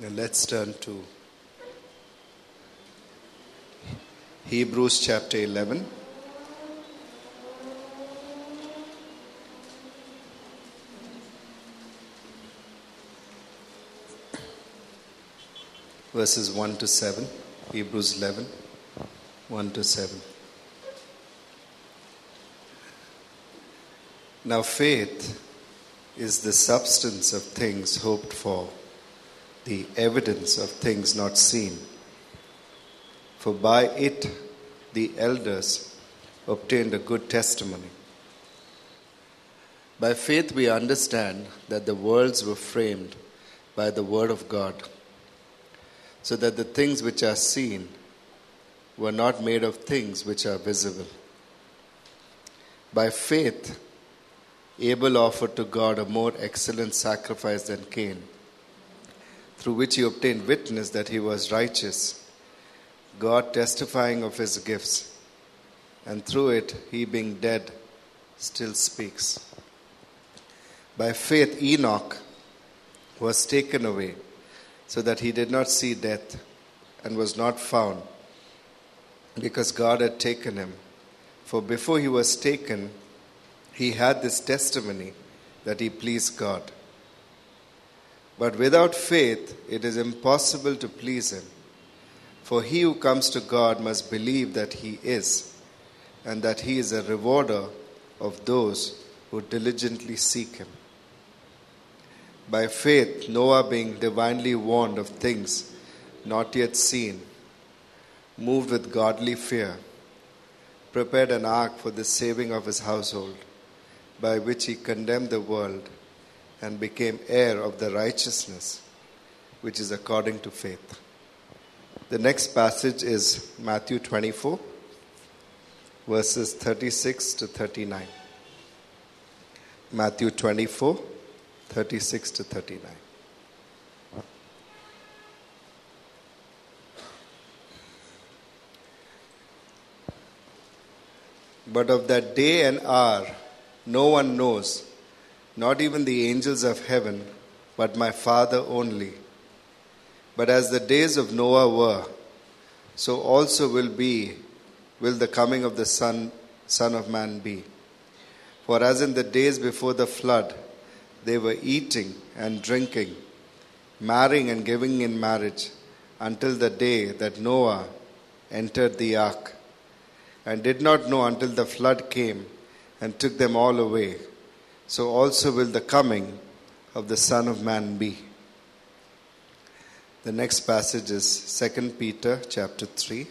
Now let's turn to Hebrews chapter 11. Verses 1 to 7. Hebrews 11, 1 to 7. Now faith is the substance of things hoped for, the evidence of things not seen. For by it the elders obtained a good testimony. By faith we understand that the worlds were framed by the word of God, so that the things which are seen were not made of things which are visible. By faith Abel offered to God a more excellent sacrifice than Cain, through which he obtained witness that he was righteous, God testifying of his gifts, and through it he being dead still speaks. By faith Enoch was taken away, so that he did not see death, and was not found, because God had taken him. For before he was taken, he had this testimony that he pleased God. But without faith it is impossible to please him. For he who comes to God must believe that he is, and that he is a rewarder of those who diligently seek him. By faith Noah, being divinely warned of things not yet seen, moved with godly fear, prepared an ark for the saving of his household, by which he condemned the world and became heir of the righteousness which is according to faith. The next passage is Matthew 24, verses 36 to 39. Matthew 24, 36 to 39. But of that day and hour no one knows, not even the angels of heaven, but my Father only. But as the days of Noah were, so also will the coming of the Son of Man be. For as in the days before the flood, they were eating and drinking, marrying and giving in marriage, until the day that Noah entered the ark, and did not know until the flood came and took them all away. So also will the coming of the Son of Man be. The next passage is 2 Peter chapter 3.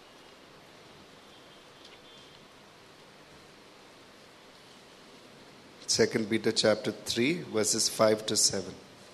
Second Peter chapter 3, verses 5 to 7.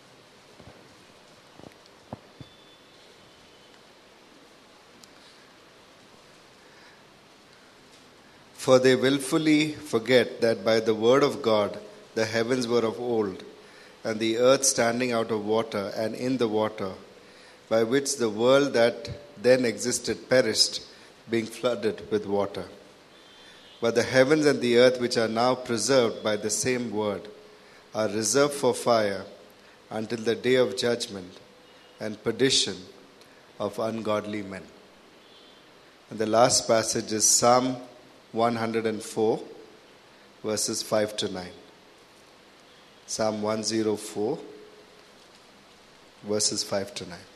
For they willfully forget that by the word of God the heavens were of old, and the earth standing out of water and in the water, by which the world that then existed perished, being flooded with water. But the heavens and the earth, which are now preserved by the same word, are reserved for fire until the day of judgment and perdition of ungodly men. And the last passage is Psalm 104, verses 5 to 9. Psalm 104, verses 5 to 9.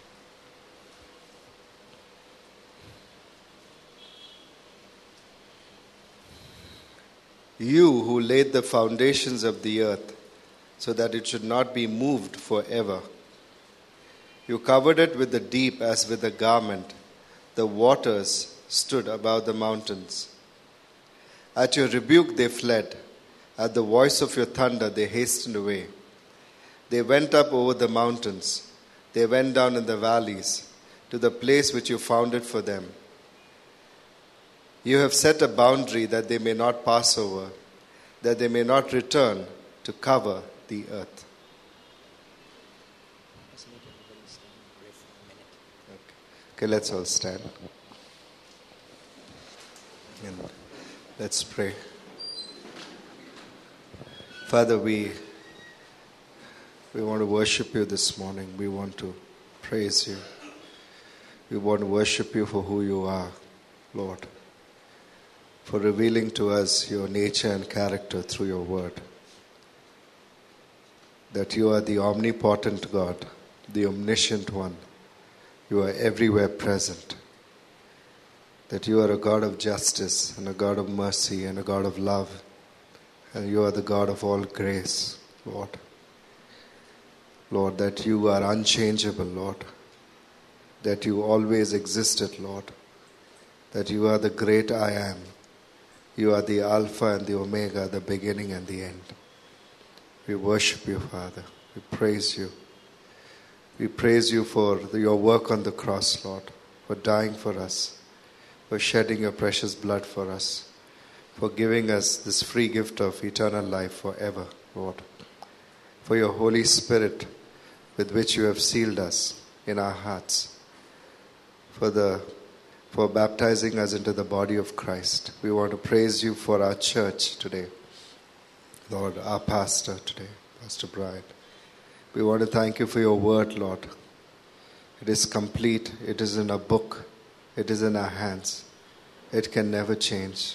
You who laid the foundations of the earth, so that it should not be moved forever. You covered it with the deep as with a garment. The waters stood above the mountains. At your rebuke they fled. At the voice of your thunder they hastened away. They went up over the mountains. They went down in the valleys to the place which you founded for them. You have set a boundary that they may not pass over, that they may not return to cover the earth. Okay, let's all stand. And let's pray. Father, we want to worship you this morning. We want to praise you. We want to worship you for who you are, Lord, for revealing to us your nature and character through your word. That you are the omnipotent God, the omniscient one. You are everywhere present. That you are a God of justice and a God of mercy and a God of love. And you are the God of all grace, Lord. Lord, that you are unchangeable, Lord. That you always existed, Lord. That you are the great I am. You are the Alpha and the Omega, the beginning and the end. We worship you, Father. We praise you. We praise you for your work on the cross, Lord, for dying for us, for shedding your precious blood for us, for giving us this free gift of eternal life forever, Lord, for your Holy Spirit with which you have sealed us in our hearts, for baptizing us into the body of Christ. We want to praise you for our church today. Lord, our pastor today, Pastor Brian. We want to thank you for your word, Lord. It is complete. It is in a book. It is in our hands. It can never change.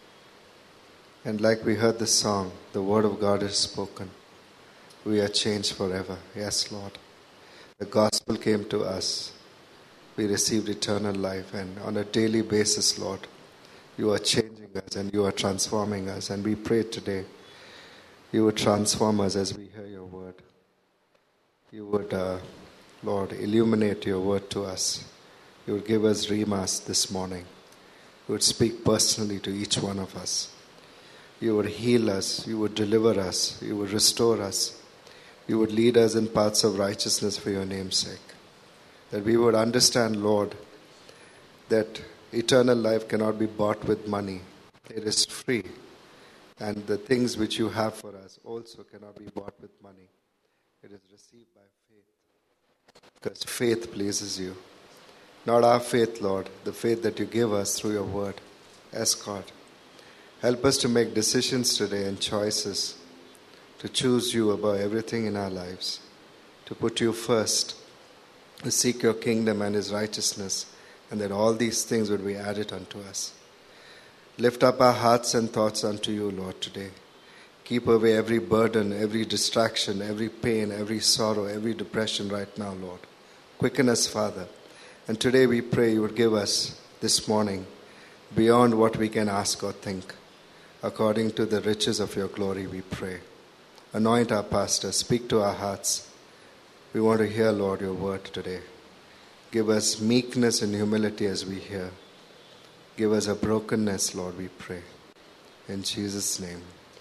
And like we heard the song, the word of God is spoken. We are changed forever. Yes, Lord. The gospel came to us. We received eternal life. And on a daily basis, Lord, you are changing us and you are transforming us. And we pray today, you would transform us as we hear your word. You would, Lord, illuminate your word to us. You would give us remas this morning. You would speak personally to each one of us. You would heal us. You would deliver us. You would restore us. You would lead us in paths of righteousness for your name's sake. That we would understand, Lord, that eternal life cannot be bought with money. It is free. And the things which you have for us also cannot be bought with money. It is received by faith. Because faith pleases you. Not our faith, Lord, the faith that you give us through your word. Yes, God. Help us to make decisions today and choices to choose you above everything in our lives, to put you first, to seek your kingdom and his righteousness, and that all these things would be added unto us. Lift up our hearts and thoughts unto you, Lord, today. Keep away every burden, every distraction, every pain, every sorrow, every depression right now, Lord. Quicken us, Father. And today we pray you would give us this morning beyond what we can ask or think. According to the riches of your glory, we pray. Anoint our pastor. Speak to our hearts. We want to hear, Lord, your word today. Give us meekness and humility as we hear. Give us a brokenness, Lord, we pray. In Jesus' name,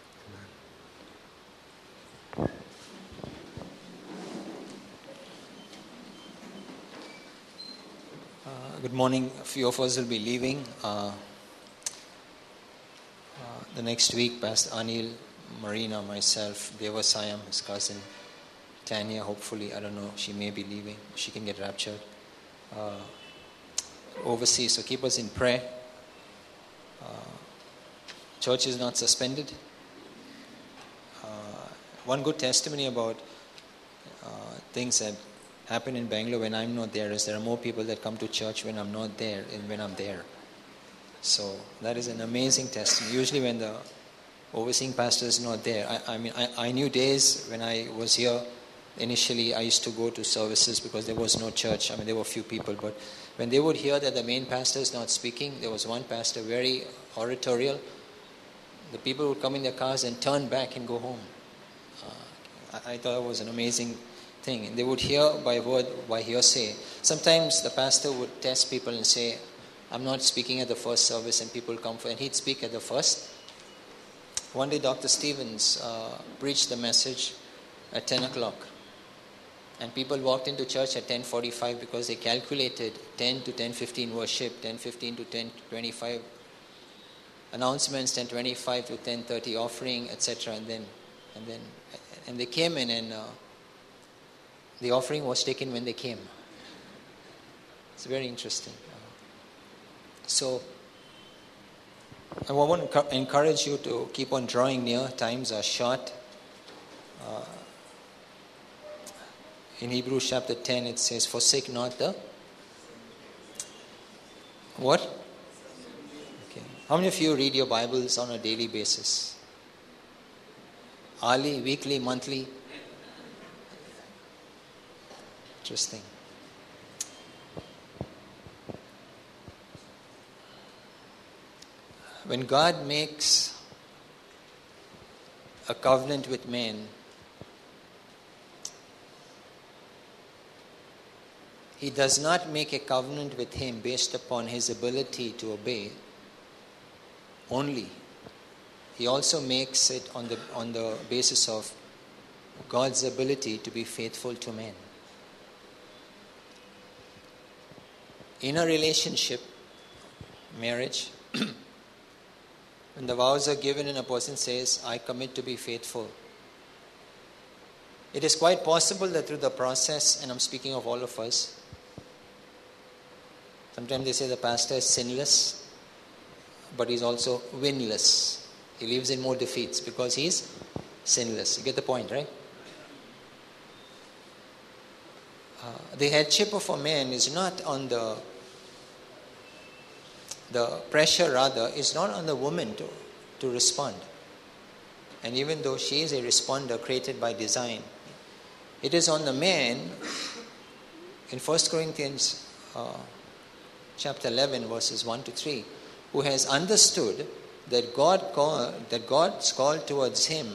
amen. Good morning. A few of us will be leaving. The next week, Pastor Anil, Marina, myself, Devasayam, his cousin, Tanya, hopefully, I don't know, she may be leaving. She can get raptured. Overseas, so keep us in prayer. Church is not suspended. One good testimony about things that happen in Bangalore when I'm not there is there are more people that come to church when I'm not there than when I'm there. So that is an amazing testimony. Usually when the overseeing pastor is not there, I knew days when I was here. Initially, I used to go to services because there was no church. There were few people, but when they would hear that the main pastor is not speaking, there was one pastor very oratorial. The people would come in their cars and turn back and go home. I thought it was an amazing thing. And they would hear by word, by hearsay. Sometimes the pastor would test people and say, I'm not speaking at the first service, and people come for, and he'd speak at the first. One day Dr. Stevens preached the message at 10 o'clock. And people walked into church at 10:45 because they calculated 10 to 10:15 worship, 10:15 to 10:25 announcements, 10:25 to 10:30 offering, etc. And they came in, and the offering was taken when they came. It's very interesting. So I want to encourage you to keep on drawing near. Times are short. In Hebrews chapter 10 it says, forsake not the what? Okay. How many of you read your Bibles on a daily basis? Hourly, weekly, monthly? Interesting. When God makes a covenant with man, He does not make a covenant with him based upon his ability to obey only. He also makes it on the basis of God's ability to be faithful to man. In a relationship, marriage, when the vows are given and a person says, I commit to be faithful, it is quite possible that through the process, and I'm speaking of all of us, sometimes they say the pastor is sinless, but he's also winless. He lives in more defeats because he's sinless. You get the point, right? The headship of a man is not on the pressure rather is not on the woman to respond. And even though she is a responder created by design, it is on the man. In 1 Corinthians chapter 11 verses 1 to 3, who has understood that God's call towards him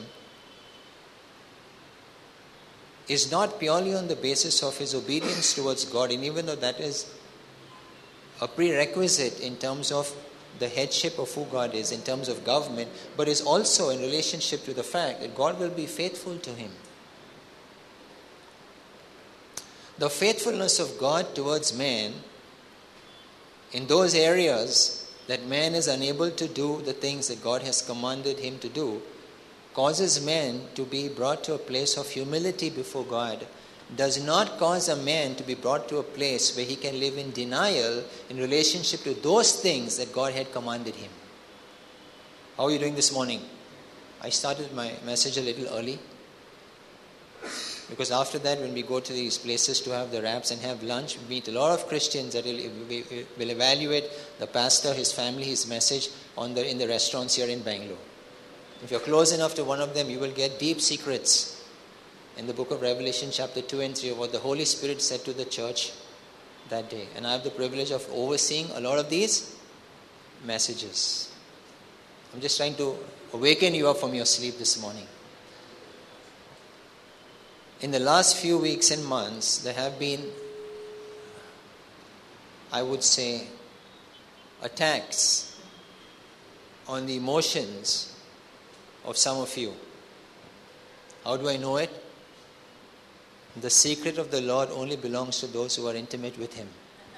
is not purely on the basis of his obedience towards God, and even though that is a prerequisite in terms of the headship of who God is, in terms of government, but is also in relationship to the fact that God will be faithful to him. The faithfulness of God towards man in those areas that man is unable to do the things that God has commanded him to do causes man to be brought to a place of humility before God, does not cause a man to be brought to a place where he can live in denial in relationship to those things that God had commanded him. How are you doing this morning? I started my message a little early because after that, when we go to these places to have the wraps and have lunch, we meet a lot of Christians that will evaluate the pastor, his family, his message in the restaurants here in Bangalore. If you're close enough to one of them, you will get deep secrets in the book of Revelation chapter 2 and 3 of what the Holy Spirit said to the church that day. And I have the privilege of overseeing a lot of these messages. I'm just trying to awaken you up from your sleep this morning. In the last few weeks and months, there have been, I would say, attacks on the emotions of some of you. How do I know it? The secret of the Lord only belongs to those who are intimate with Him.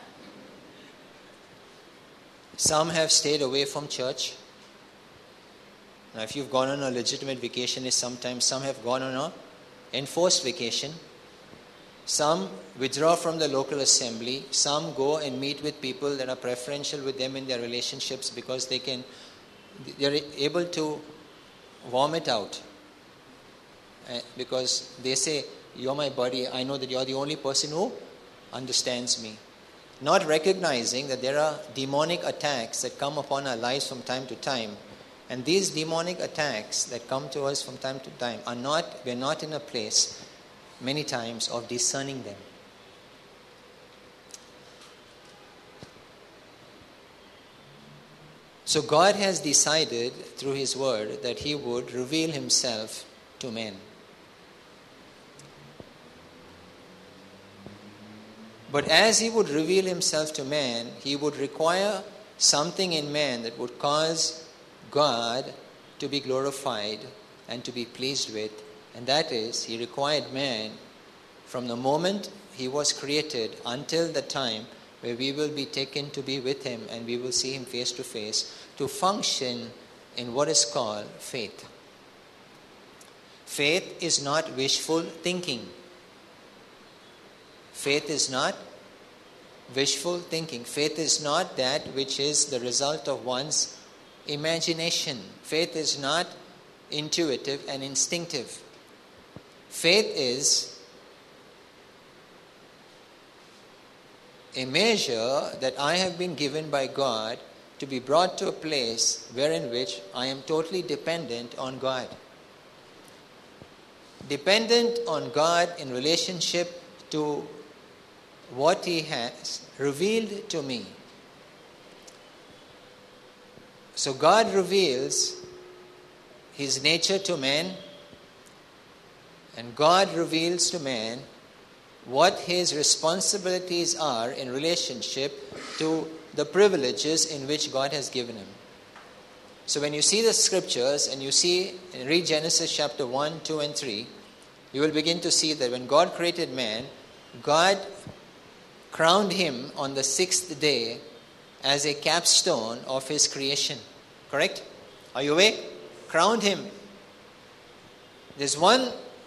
Some have stayed away from church. Now, if you've gone on a legitimate vacation, sometimes some have gone on a enforced vacation. Some withdraw from the local assembly. Some go and meet with people that are preferential with them in their relationships because they're able to vomit out. Because they say, you're my buddy, I know that you're the only person who understands me. Not recognizing that there are demonic attacks that come upon our lives from time to time. And these demonic attacks that come to us from time to time we're not in a place many times of discerning them. So God has decided through His word that He would reveal Himself to men. But as He would reveal Himself to man, He would require something in man that would cause God to be glorified and to be pleased with. And that is, He required man from the moment he was created until the time where we will be taken to be with Him and we will see Him face to face, to function in what is called faith. Faith is not wishful thinking. Faith is not wishful thinking. Faith is not that which is the result of one's imagination. Faith is not intuitive and instinctive. Faith is a measure that I have been given by God to be brought to a place wherein which I am totally dependent on God. Dependent on God in relationship to what He has revealed to me. So God reveals His nature to man, and God reveals to man what his responsibilities are in relationship to the privileges in which God has given him. So when you see the scriptures and you read Genesis chapter 1, 2 and 3, you will begin to see that when God created man, God crowned him on the sixth day as a capstone of his creation. Correct? Are you aware? Crowned him. There's one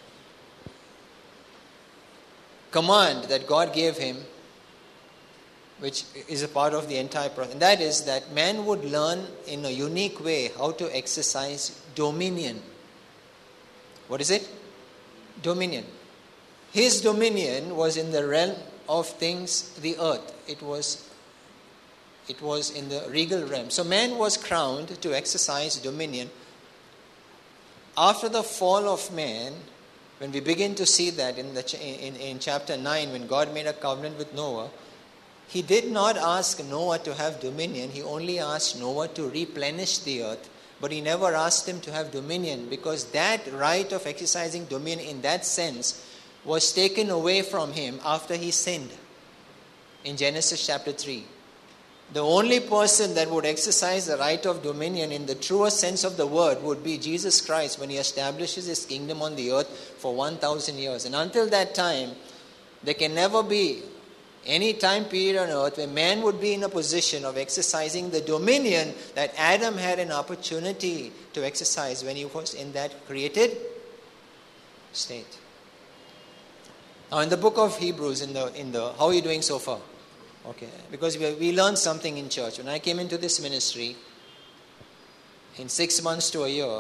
command that God gave him, which is a part of the entire process. And that is that man would learn in a unique way how to exercise dominion. What is it? Dominion. His dominion was in the realm of things, the earth. It was in the regal realm. So man was crowned to exercise dominion. After the fall of man, when we begin to see that in chapter 9, when God made a covenant with Noah, He did not ask Noah to have dominion. He only asked Noah to replenish the earth. But He never asked him to have dominion, because that right of exercising dominion in that sense was taken away from him after he sinned in Genesis chapter 3. The only person that would exercise the right of dominion in the truest sense of the word would be Jesus Christ when He establishes His kingdom on the earth for 1,000 years. And until that time, there can never be any time period on earth where man would be in a position of exercising the dominion that Adam had an opportunity to exercise when he was in that created state. Now in the book of Hebrews, in the how are you doing so far? Okay, because we learned something in church. When I came into this ministry, in 6 months to a year,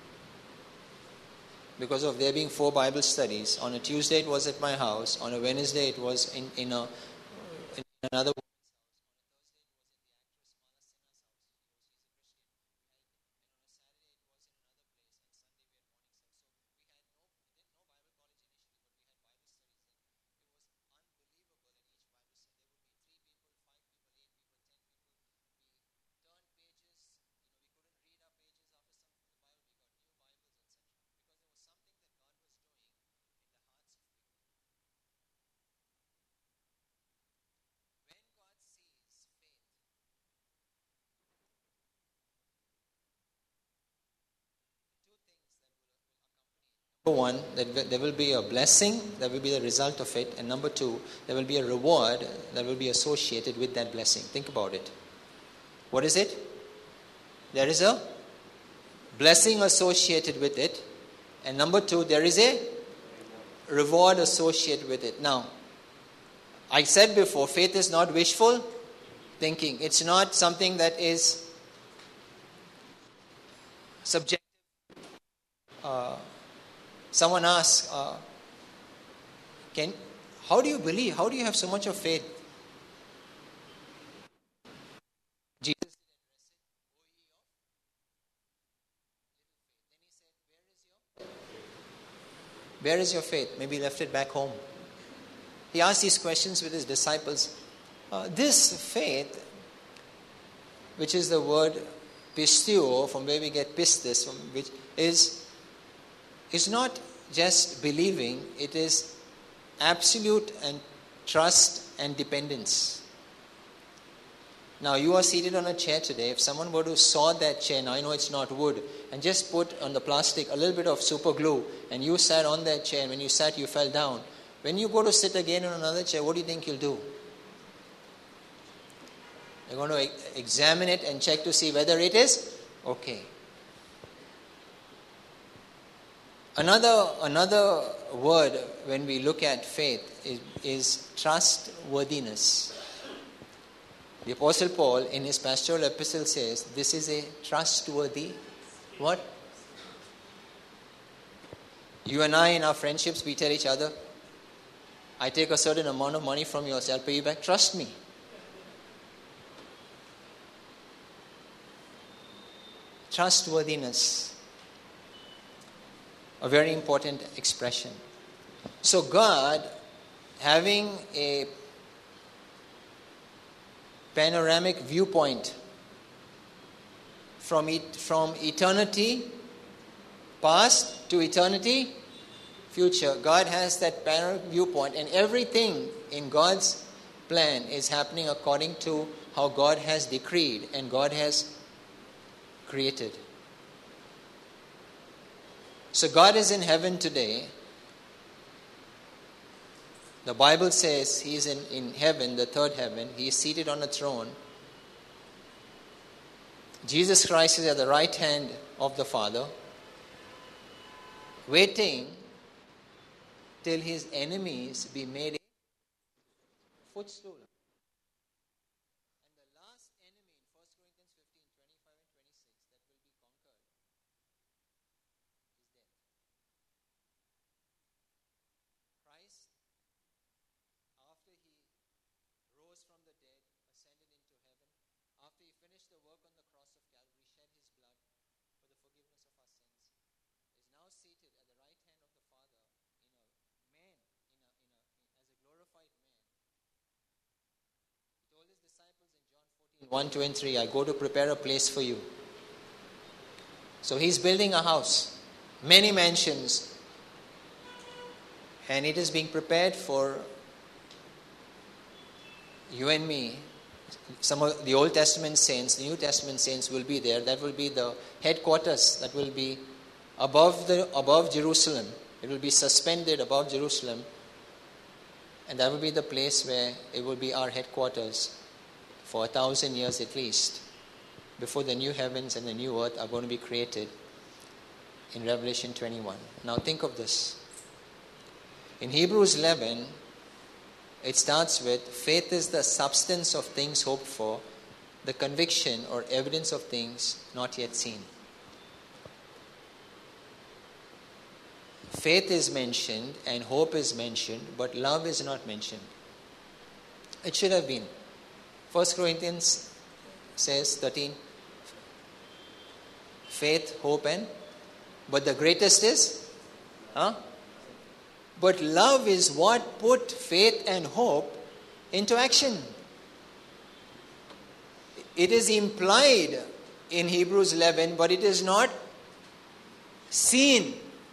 because of there being 4 Bible studies, on a Tuesday it was at my house, on a Wednesday it was in another. Number one, that there will be a blessing that will be the result of it. And number two, there will be a reward that will be associated with that blessing. Think about it. What is it? There is a blessing associated with it. And number two, there is a reward associated with it. Now, I said before, faith is not wishful thinking. It's not something that is subjective. Someone asks, how do you believe? How do you have so much of faith? Jesus where is your faith? Maybe he left it back home. He asked these questions with his disciples. This faith, which is the word pisteuo, from where we get pistis, which is not just believing, it is absolute and trust and dependence. Now you are seated on a chair today. If someone were to saw that chair, now I know it's not wood, and just put on the plastic a little bit of super glue, and you sat on that chair, and when you sat you fell down. When you go to sit again on another chair, what do you think you'll do? You're going to examine it and check to see whether it is okay. Another word when we look at faith is trustworthiness. The Apostle Paul in his pastoral epistle says, this is a trustworthy what? You and I in our friendships, we tell each other, I take a certain amount of money from you, I'll pay you back. Trust me. Trustworthiness. A very important expression. So God, having a panoramic viewpoint from eternity past to eternity future, God has that panoramic viewpoint, and everything in God's plan is happening according to how God has decreed and God has created. So God is in heaven today. The Bible says He is in heaven, the third heaven. He is seated on a throne. Jesus Christ is at the right hand of the Father, waiting till His enemies be made a footstool. And the last enemy in 1 Corinthians 15, 25 and 26 that will be conquered is death. Christ, after He rose from the dead, ascended into heaven, after He finished the work on the cross of Calvary, shed His blood for the forgiveness of our sins, is now seated at the right hand of the Father as a glorified man. He told His disciples in John 14, 1, 2 and 3, I go to prepare a place for you. So He's building a house, many mansions, and it is being prepared for you and me. Some of the Old Testament saints, the New Testament saints will be there. That will be the headquarters that will be above Jerusalem. It will be suspended above Jerusalem. And that will be the place where it will be our headquarters for 1,000 years at least, before the new heavens and the new earth are going to be created in Revelation 21. Now think of this. In Hebrews 11, it starts with, faith is the substance of things hoped for, the conviction or evidence of things not yet seen. Faith is mentioned and hope is mentioned, but love is not mentioned. It should have been. 1 Corinthians says 13, faith, hope but the greatest is? But love is what put faith and hope into action. It is implied in Hebrews 11, but it is not seen.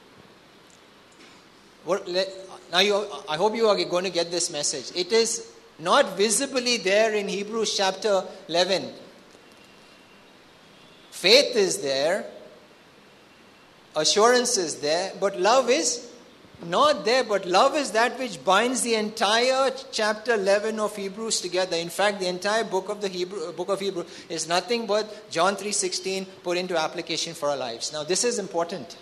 I hope you are going to get this message. It is not visibly there in Hebrews chapter 11. Faith is there, assurance is there, but love is not there. But love is that which binds the entire chapter 11 of Hebrews together. In fact, the entire book of Hebrews is nothing but John 3:16 put into application for our lives. Now, this is important.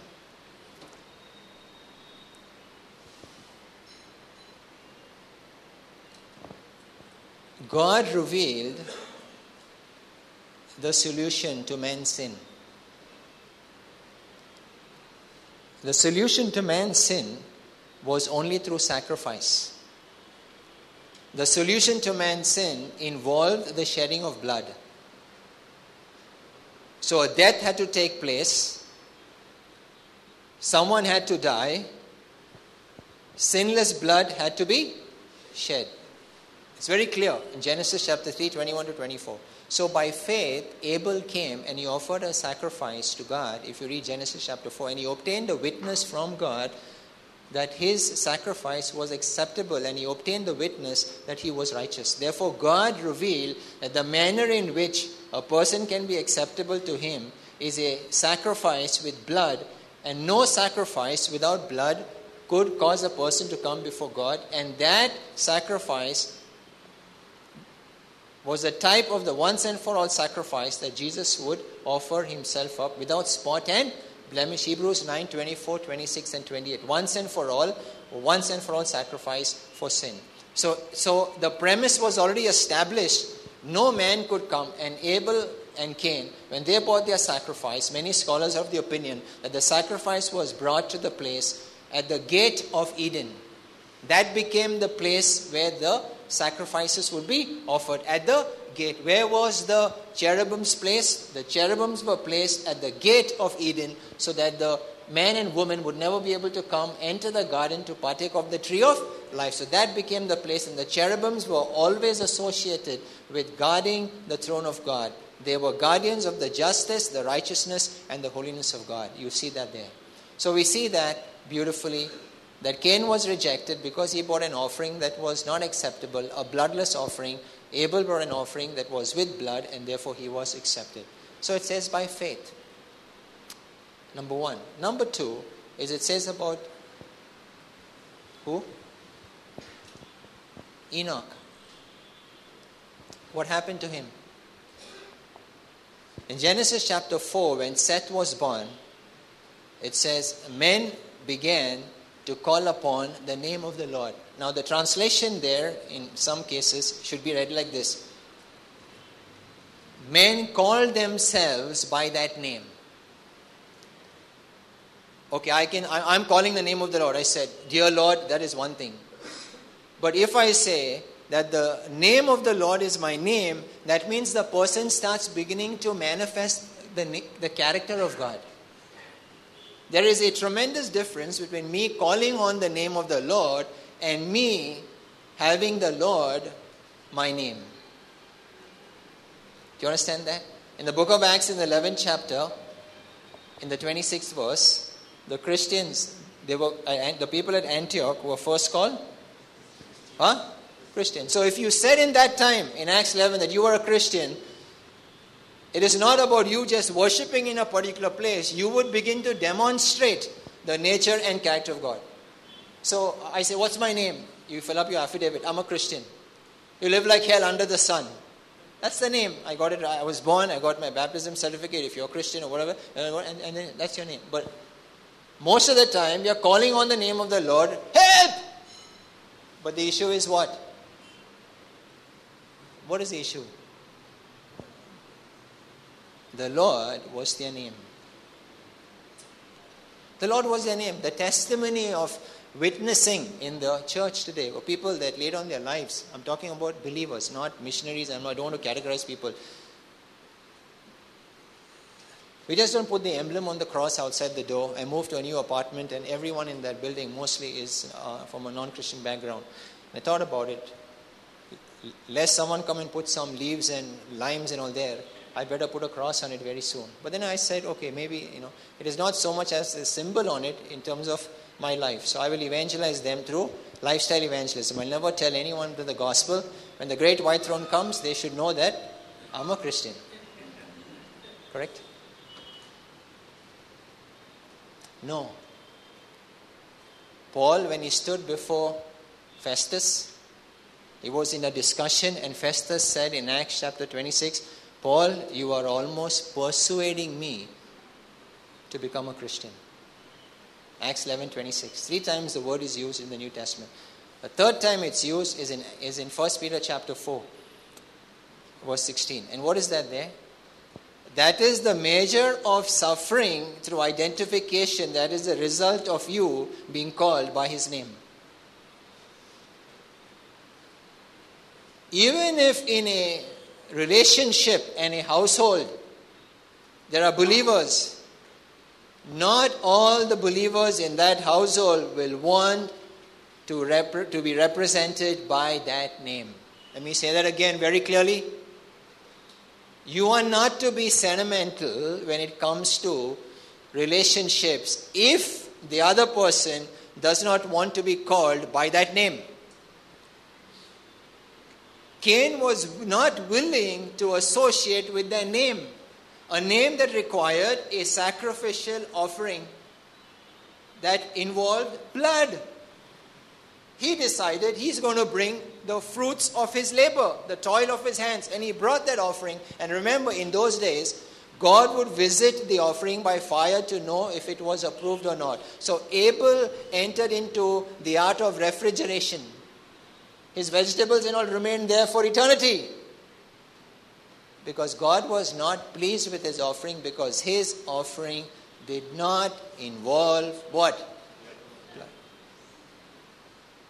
God revealed the solution to man's sin. The solution to man's sin was only through sacrifice. The solution to man's sin involved the shedding of blood. So a death had to take place. Someone had to die. Sinless blood had to be shed. It's very clear in Genesis chapter 3, 21 to 24. So by faith, Abel came and he offered a sacrifice to God. If you read Genesis chapter 4, and he obtained a witness from God that his sacrifice was acceptable, and he obtained the witness that he was righteous. Therefore, God revealed that the manner in which a person can be acceptable to him is a sacrifice with blood, and no sacrifice without blood could cause a person to come before God. And that sacrifice was a type of the once and for all sacrifice that Jesus would offer himself up without spot and blemish. Hebrews 9, 24, 26 and 28. Once and for all sacrifice for sin. So the premise was already established. No man could come, and Abel and Cain, when they brought their sacrifice, many scholars are of the opinion that the sacrifice was brought to the place at the gate of Eden. That became the place where the sacrifices would be offered, at the gate. Where was the cherubim's place? The cherubims were placed at the gate of Eden, so that the man and woman would never be able to come, enter the garden to partake of the tree of life. So that became the place, and the cherubims were always associated with guarding the throne of God. They were guardians of the justice, the righteousness, and the holiness of God. You see that there. So we see that beautifully, that Cain was rejected because he brought an offering that was not acceptable, a bloodless offering. Abel brought an offering that was with blood, and therefore he was accepted. So it says by faith. Number one. Number two is it says about who? Enoch. What happened to him? In Genesis chapter 4, when Seth was born, it says, men began to call upon the name of the Lord. Now the translation there, in some cases, should be read like this. Men called themselves by that name. Okay, I'm calling the name of the Lord. I said, dear Lord, that is one thing. But if I say that the name of the Lord is my name, that means the person starts beginning to manifest the character of God. There is a tremendous difference between me calling on the name of the Lord and me having the Lord my name. Do you understand that? In the book of Acts, in the 11th chapter, in the 26th verse, the Christians, the people at Antioch were first called Christian. So if you said in that time, in Acts 11, that you were a Christian, it is not about you just worshipping in a particular place. You would begin to demonstrate the nature and character of God. So I say, what's my name? You fill up your affidavit. I'm a Christian. You live like hell under the sun. That's the name. I got it. I was born. I got my baptism certificate. If you're a Christian or whatever, and then that's your name. But most of the time, you're calling on the name of the Lord. Help! But the issue is what? What is the issue? The Lord was their name. The Lord was their name. The testimony of witnessing in the church today were people that laid on their lives. I'm talking about believers, not missionaries. I don't want to categorize people. We just don't put the emblem on the cross outside the door. I moved to a new apartment, and everyone in that building mostly is from a non-Christian background. I thought about it. Lest someone come and put some leaves and limes and all there, I better put a cross on it very soon. But then I said, okay, maybe, it is not so much as a symbol on it in terms of my life. So I will evangelize them through lifestyle evangelism. I'll never tell anyone the gospel. When the great white throne comes, they should know that I'm a Christian. Correct? No. Paul, when he stood before Festus, he was in a discussion, and Festus said in Acts chapter 26, Paul, you are almost persuading me to become a Christian. Acts 11:26. 3 times the word is used in the New Testament. The third time it's used is in 1 Peter chapter 4, verse 16. And what is that there? That is the measure of suffering through identification. That is the result of you being called by his name. Even if in a relationship and a household there are believers, not all the believers in that household will want to be represented by that name. Let me say that again very clearly. You are not to be sentimental when it comes to relationships if the other person does not want to be called by that name. Cain was not willing to associate with their name, a name that required a sacrificial offering that involved blood. He decided he's going to bring the fruits of his labor, the toil of his hands, and he brought that offering. And remember, in those days, God would visit the offering by fire to know if it was approved or not. So Abel entered into the art of refrigeration. His vegetables and all remained there for eternity. Because God was not pleased with his offering, because his offering did not involve what? Blood.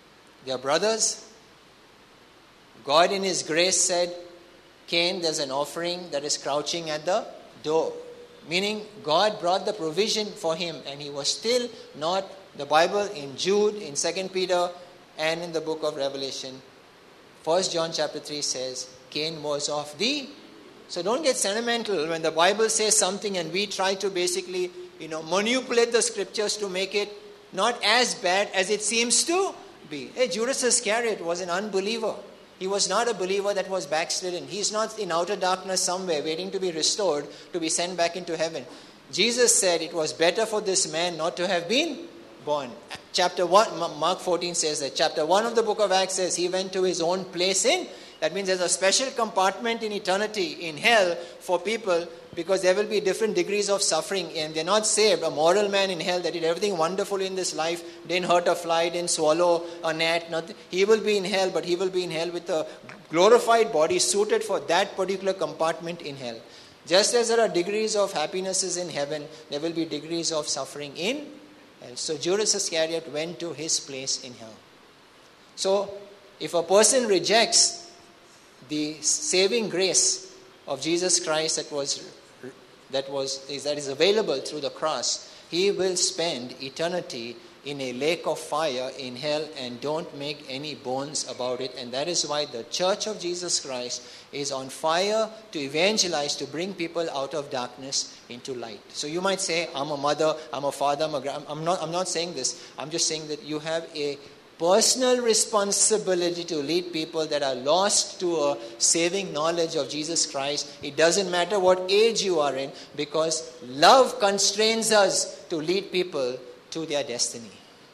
They are brothers. God in His grace said, Cain, there's an offering that is crouching at the door. Meaning God brought the provision for him, and he was still not. The Bible in Jude, in 2 Peter, and in the book of Revelation, 1 John chapter 3 says, Cain was of the. So don't get sentimental when the Bible says something and we try to basically, manipulate the scriptures to make it not as bad as it seems to be. Hey, Judas Iscariot was an unbeliever. He was not a believer that was backslidden. He's not in outer darkness somewhere waiting to be restored, to be sent back into heaven. Jesus said it was better for this man not to have been born. Chapter 1, Mark 14 says that. Chapter 1 of the book of Acts says he went to his own place in. That means there's a special compartment in eternity, in hell, for people, because there will be different degrees of suffering, and they're not saved. A moral man in hell that did everything wonderful in this life, didn't hurt a fly, didn't swallow a gnat, nothing. He will be in hell, but he will be in hell with a glorified body suited for that particular compartment in hell. Just as there are degrees of happinesses in heaven, there will be degrees of suffering in hell. So Judas Iscariot went to his place in hell. So if a person rejects the saving grace of Jesus Christ that is available through the cross, he will spend eternity in a lake of fire in hell, and don't make any bones about it. And that is why the Church of Jesus Christ is on fire to evangelize, to bring people out of darkness into light. So you might say, I'm a mother, I'm a father, I'm not saying this. I'm just saying that you have a personal responsibility to lead people that are lost to a saving knowledge of Jesus Christ. It doesn't matter what age you are in, because love constrains us to lead people to their destiny.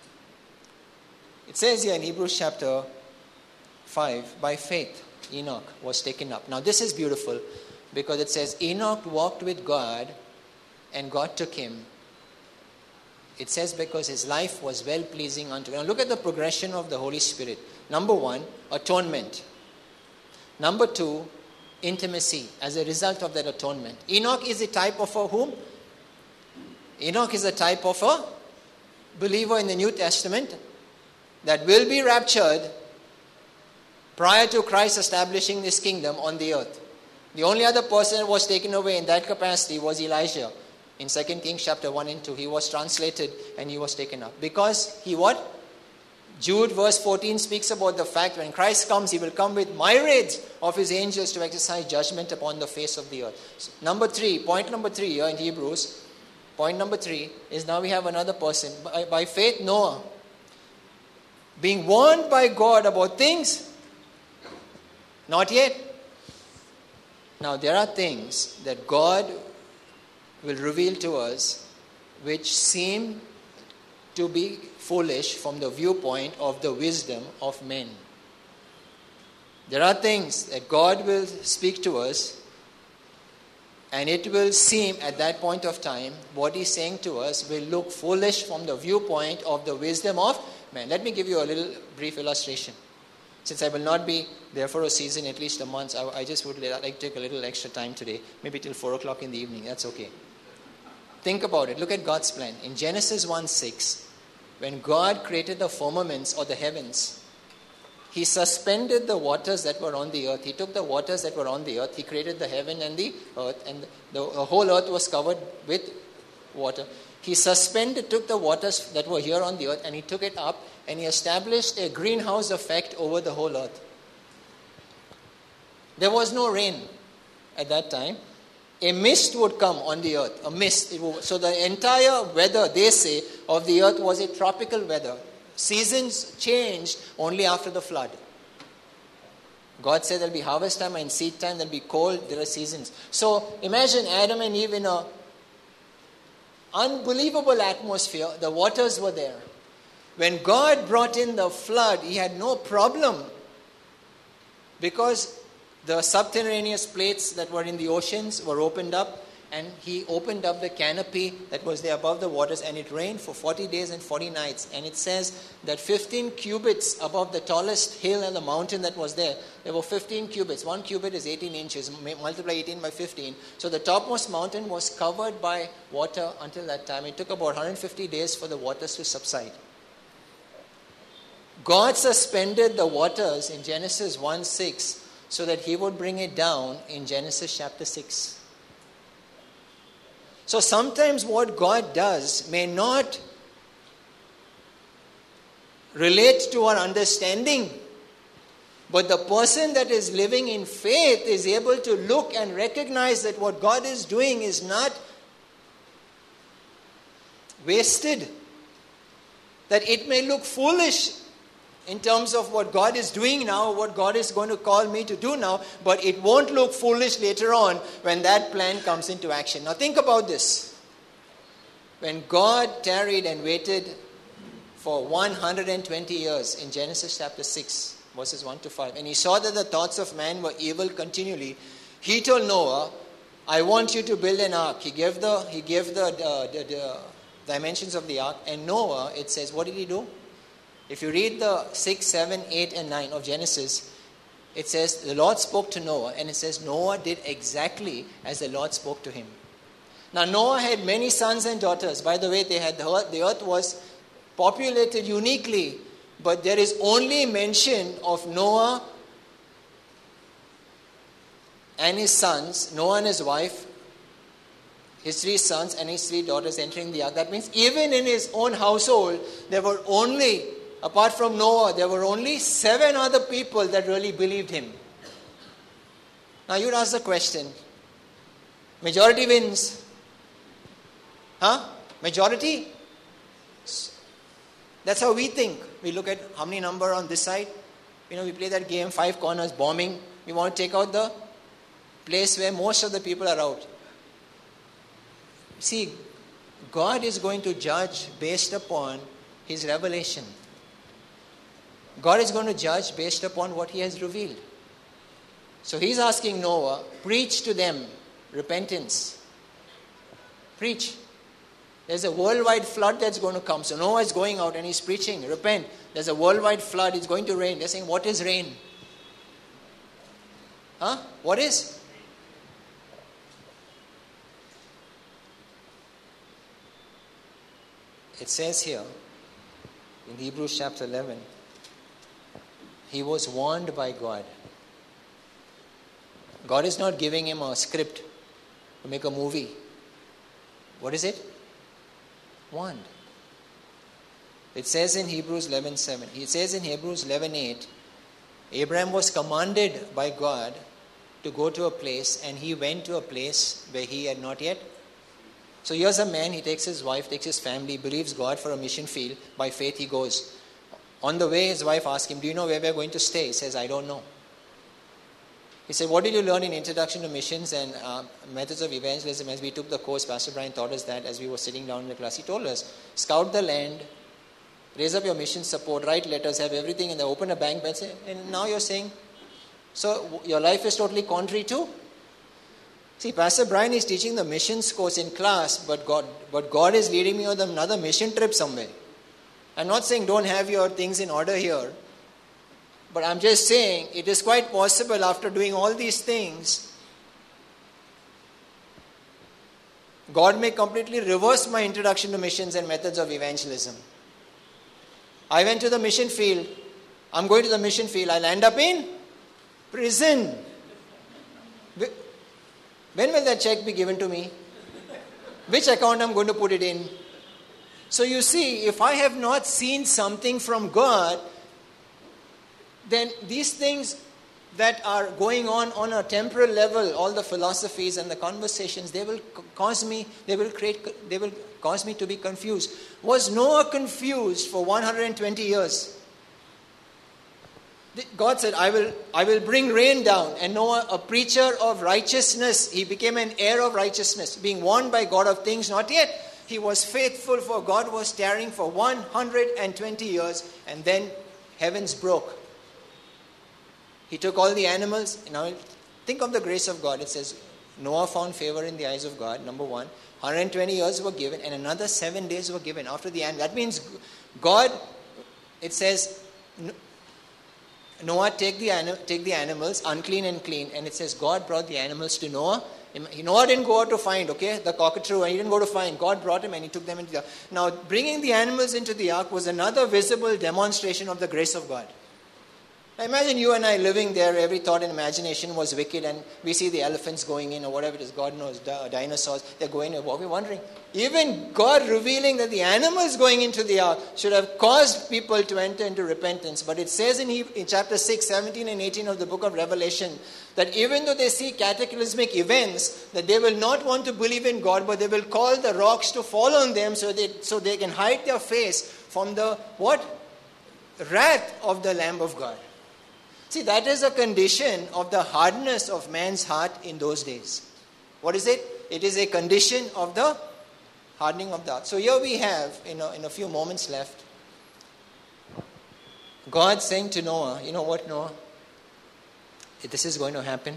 It says here in Hebrews chapter 5, by faith Enoch was taken up. Now this is beautiful, because it says Enoch walked with God and God took him. It says because his life was well-pleasing unto him. Now look at the progression of the Holy Spirit. Number 1, atonement. Number 2, intimacy as a result of that atonement. Enoch is a type of a whom? Enoch is a type of a believer in the New Testament that will be raptured prior to Christ establishing His kingdom on the earth. The only other person that was taken away in that capacity was Elijah. In 2 Kings chapter 1 and 2, he was translated and he was taken up. Because he what? Jude verse 14 speaks about the fact when Christ comes, he will come with myriads of his angels to exercise judgment upon the face of the earth. So, point number 3 here in Hebrews, point number 3 is now we have another person. By faith, Noah, being warned by God about things not yet. Now there are things that God will reveal to us which seem to be foolish from the viewpoint of the wisdom of men. There are things that God will speak to us, and it will seem at that point of time what He's saying to us will look foolish from the viewpoint of the wisdom of man. Let me give you a little brief illustration. Since I will not be there for a season, at least a month, I just would like to take a little extra time today, maybe till 4 o'clock in the evening. That's okay. Think about it. Look at God's plan. In Genesis 1:6, when God created the firmaments or the heavens, He suspended the waters that were on the earth. He took the waters that were on the earth. He created the heaven and the earth, and the whole earth was covered with water. He took the waters that were here on the earth, and He took it up, and He established a greenhouse effect over the whole earth. There was no rain at that time. A mist would come on the earth, a mist. So the entire weather, they say, of the earth was a tropical weather. Seasons changed only after the flood. God said there will be harvest time and seed time, there will be cold, there are seasons. So imagine Adam and Eve in an unbelievable atmosphere. The waters were there. When God brought in the flood, He had no problem, because the subterraneous plates that were in the oceans were opened up, and He opened up the canopy that was there above the waters, and it rained for 40 days and 40 nights. And it says that 15 cubits above the tallest hill and the mountain that was there were 15 cubits. 1 cubit is 18 inches. Multiply 18 by 15. So the topmost mountain was covered by water until that time. It took about 150 days for the waters to subside. God suspended the waters in Genesis 1:6 so that he would bring it down in Genesis chapter 6. So sometimes what God does may not relate to our understanding, but the person that is living in faith is able to look and recognize that what God is doing is not wasted. That it may look foolish in terms of what God is doing now, what God is going to call me to do now, but it won't look foolish later on when that plan comes into action. Now think about this. When God tarried and waited for 120 years in Genesis chapter 6, verses 1 to 5, and he saw that the thoughts of man were evil continually, he told Noah, I want you to build an ark. He gave the dimensions of the ark, and Noah, it says, what did he do? If you read the 6, 7, 8, and 9 of Genesis, it says the Lord spoke to Noah, and it says Noah did exactly as the Lord spoke to him. Now Noah had many sons and daughters. By the way, the earth was populated uniquely, but there is only mention of Noah and his sons, Noah and his wife, his 3 sons and his 3 daughters entering the ark. That means even in his own household, there were only, apart from Noah, there were only 7 other people that really believed him. Now you'd ask the question, majority wins. Majority? That's how we think. We look at how many number on this side. We play that game, 5 corners, bombing. We want to take out the place where most of the people are out. See, God is going to judge based upon his revelation. God is going to judge based upon what he has revealed. So he's asking Noah, preach to them repentance. Preach. There's a worldwide flood that's going to come. So Noah is going out and he's preaching, repent. There's a worldwide flood, it's going to rain. They're saying, what is rain? What is? It says here, in Hebrews chapter 11, he was warned by God. God is not giving him a script to make a movie. What is it? Warned. It says in Hebrews 11:7. It says in Hebrews 11:8, Abraham was commanded by God to go to a place, and he went to a place where he had not yet. So here's a man, he takes his wife, takes his family, believes God for a mission field. By faith he goes. On the way, his wife asks him, do you know where we're going to stay? He says, I don't know. He said, what did you learn in Introduction to Missions and Methods of Evangelism? As we took the course, Pastor Brian taught us that as we were sitting down in the class. He told us, scout the land, raise up your mission support, write letters, have everything, and then open a bank balance. And now you're saying, so your life is totally contrary to? See, Pastor Brian is teaching the missions course in class, but God is leading me on another mission trip somewhere. I'm not saying don't have your things in order here, but I'm just saying it is quite possible after doing all these things, God may completely reverse my introduction to missions and methods of evangelism. I went to the mission field. I'm going to the mission field. I'll end up in prison. When will that check be given to me? Which account I'm going to put it in? So you see, if I have not seen something from God, then these things that are going on a temporal level, all the philosophies and the conversations, they will cause me to be confused. Was Noah confused for 120 years? God said, I will bring rain down. And Noah, a preacher of righteousness, he became an heir of righteousness, being warned by God of things not yet. He was faithful, for God was tarrying for 120 years, and then heavens broke. He took all the animals. Now, think of the grace of God. It says, Noah found favor in the eyes of God, number 1. 120 years were given, and another 7 days were given after the animal. That means God, it says, Noah, take the animals, unclean and clean. And it says God brought the animals to Noah Noah didn't go out to find, the cockatoo, and he didn't go to find. God brought him and he took them into the ark. Now, bringing the animals into the ark was another visible demonstration of the grace of God. Now, imagine you and I living there, every thought and imagination was wicked, and we see the elephants going in, or whatever it is, God knows, dinosaurs, they're going in. What we're wondering, even God revealing that the animals going into the ark should have caused people to enter into repentance. But it says in chapter 6, 17 and 18 of the book of Revelation, that even though they see cataclysmic events, that they will not want to believe in God, but they will call the rocks to fall on them so they can hide their face from the wrath of the Lamb of God. See, that is a condition of the hardness of man's heart in those days. What is it? It is a condition of the hardening of the heart. So here we have, in a few moments left, God saying to Noah, you know what, Noah? This is going to happen.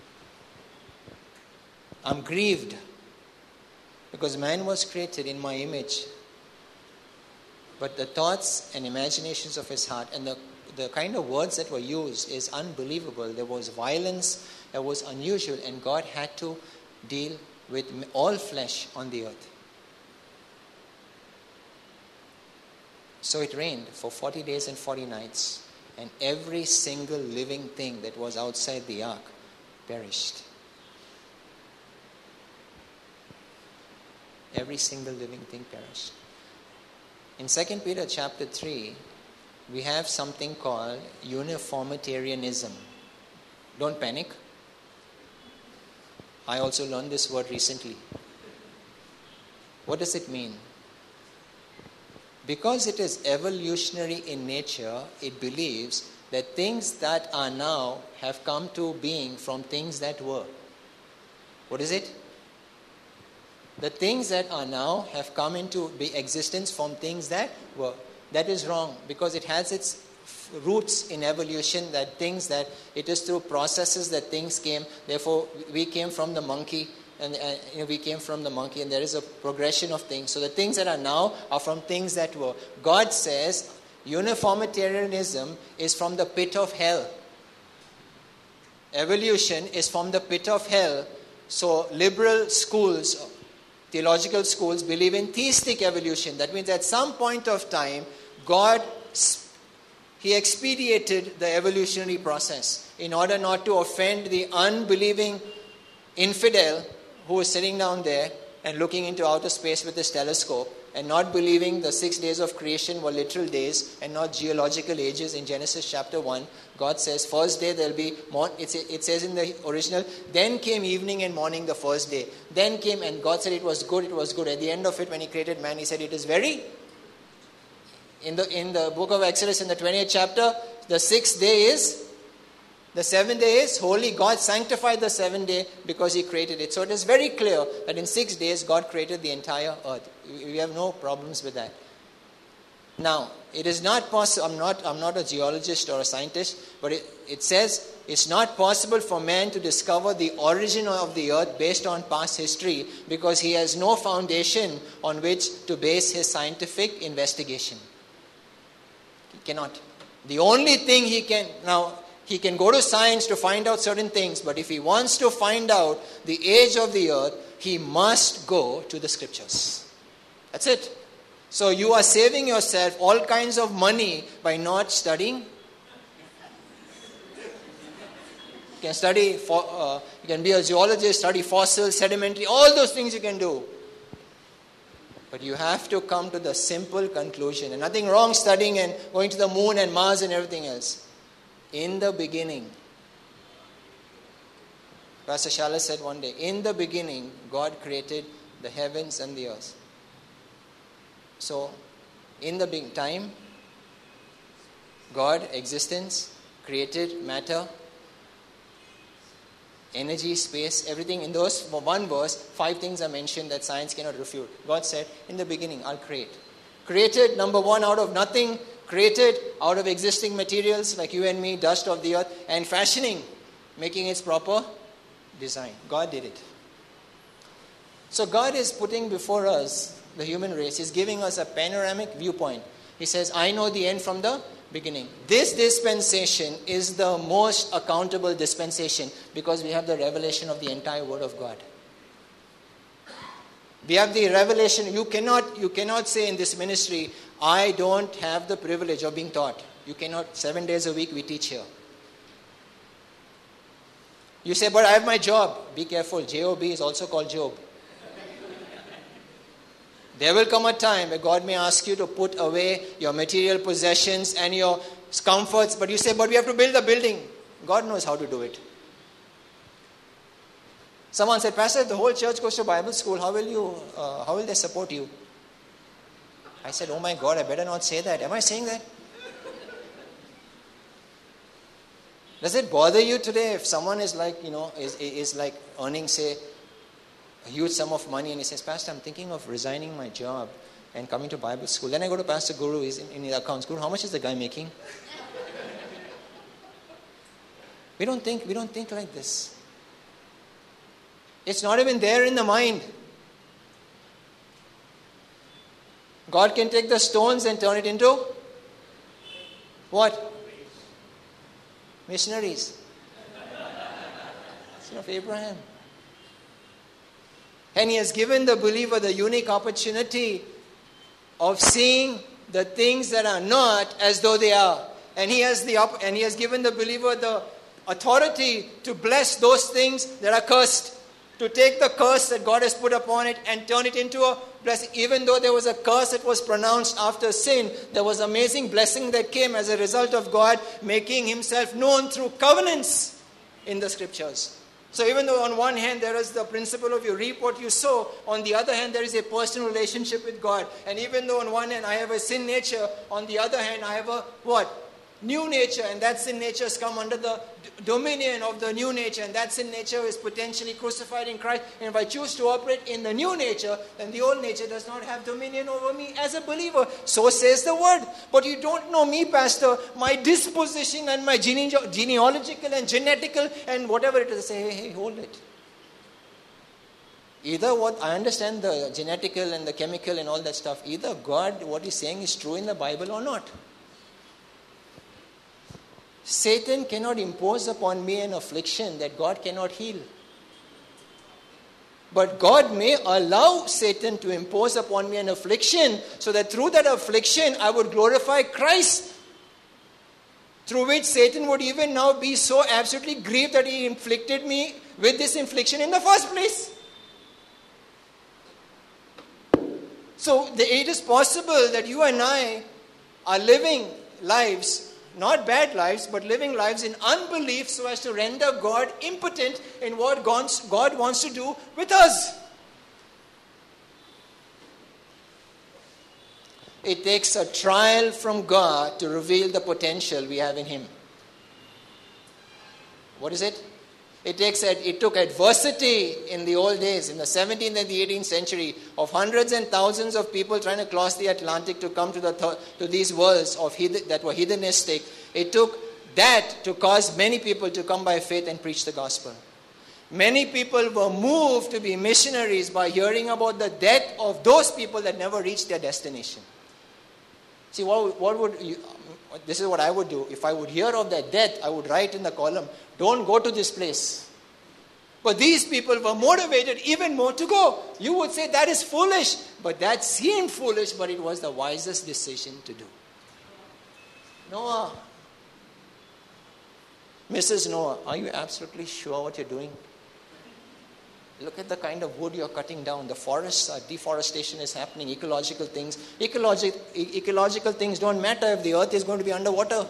I'm grieved because man was created in my image. But the thoughts and imaginations of his heart and the kind of words that were used is unbelievable. There was violence that was unusual, and God had to deal with all flesh on the earth. So it rained for 40 days and 40 nights, and every single living thing that was outside the ark perished. Every single living thing perished. In 2 Peter chapter 3, we have something called uniformitarianism. Don't panic. I also learned this word recently. What does it mean? Because it is evolutionary in nature, it believes that things that are now have come to being from things that were. What is it? The things that are now have come into existence from things that were. That is wrong, because it has its roots in evolution, that things that it is through processes that things came. Therefore, we came from the monkey, and we came from the monkey, and there is a progression of things. So the things that are now are from things that were. God says uniformitarianism is from the pit of hell. Evolution is from the pit of hell. So liberal schools, theological schools, believe in theistic evolution. That means at some point of time, God, He expedited the evolutionary process in order not to offend the unbelieving infidel who is sitting down there and looking into outer space with his telescope and not believing the 6 days of creation were literal days and not geological ages. In Genesis chapter 1, God says, first day there will be, it says in the original, then came evening and morning the first day. Then came, and God said it was good, it was good. At the end of it, when He created man, He said it is very. In the book of Exodus, in the 20th chapter, the 6th day is, the 7th day is holy. God sanctified the 7th day because He created it. So it is very clear that in 6 days, God created the entire earth. We have no problems with that. Now, it is not possible, I'm not a geologist or a scientist, but it says it's not possible for man to discover the origin of the earth based on past history because he has no foundation on which to base his scientific investigation. He cannot. The only thing he can go to science to find out certain things, but if he wants to find out the age of the earth, he must go to the scriptures. That's it. So you are saving yourself all kinds of money by not studying. You can study, you can be a geologist, study fossils, sedimentary, all those things you can do. But you have to come to the simple conclusion. And nothing wrong studying and going to the moon and Mars and everything else. In the beginning, Pastor Shala said one day, in the beginning, God created the heavens and the earth. So, in the big time, God, existence, created matter, energy, space, everything. In those one verse, 5 things are mentioned that science cannot refute. God said, in the beginning, I'll create. Created, number 1, out of nothing. Created out of existing materials like you and me, dust of the earth. And fashioning, making its proper design. God did it. So God is putting before us the human race. He's giving us a panoramic viewpoint. He says, I know the end from the beginning. This dispensation is the most accountable dispensation because we have the revelation of the entire Word of God. We have the revelation. You cannot say in this ministry, I don't have the privilege of being taught. You cannot. 7 days a week we teach here. You say, but I have my job. Be careful. Job is also called Job. There will come a time where God may ask you to put away your material possessions and your comforts. But you say, but we have to build a building. God knows how to do it. Someone said, Pastor, if the whole church goes to Bible school, how will they support you? I said, oh my God, I better not say that. Am I saying that? Does it bother you today if someone is like, is like earning, say, a huge sum of money and he says, Pastor, I'm thinking of resigning my job and coming to Bible school. Then I go to Pastor Guru, he's in his accounts. Guru, how much is the guy making? We don't think like this. It's not even there in the mind. God can take the stones and turn it into what? Missionaries. Son of Abraham. And He has given the believer the unique opportunity of seeing the things that are not as though they are. And He has given the believer the authority to bless those things that are cursed. To take the curse that God has put upon it and turn it into a blessing. Even though there was a curse that was pronounced after sin, there was amazing blessing that came as a result of God making Himself known through covenants in the Scriptures. So even though on one hand there is the principle of you reap what you sow, on the other hand there is a personal relationship with God. And even though on one hand I have a sin nature, on the other hand I have a what? New nature, and that sin nature has come under the dominion of the new nature, and that sin nature is potentially crucified in Christ. And if I choose to operate in the new nature, then the old nature does not have dominion over me as a believer. So says the Word. But you don't know me, Pastor. My disposition and my genealogical and genetical and whatever it is. Say, hey, hold it. Either what I understand the genetical and the chemical and all that stuff. Either God, what He's saying is true in the Bible or not. Satan cannot impose upon me an affliction that God cannot heal. But God may allow Satan to impose upon me an affliction so that through that affliction I would glorify Christ. Through which Satan would even now be so absolutely grieved that he inflicted me with this infliction in the first place. So it is possible that you and I are living lives, not bad lives, but living lives in unbelief so as to render God impotent in what God wants to do with us. It takes a trial from God to reveal the potential we have in Him. What is it? It took adversity in the old days, in the 17th and the 18th century, of hundreds and thousands of people trying to cross the Atlantic to come to these worlds that were heathenistic. It took that to cause many people to come by faith and preach the gospel. Many people were moved to be missionaries by hearing about the death of those people that never reached their destination. See, this is what I would do. If I would hear of that death, I would write in the column, don't go to this place. But these people were motivated even more to go. You would say that is foolish. But that seemed foolish, but it was the wisest decision to do. Noah. Mrs. Noah, are you absolutely sure what you're doing? Look at the kind of wood you're cutting down. The forests, deforestation is happening. Ecological things don't matter if the earth is going to be underwater.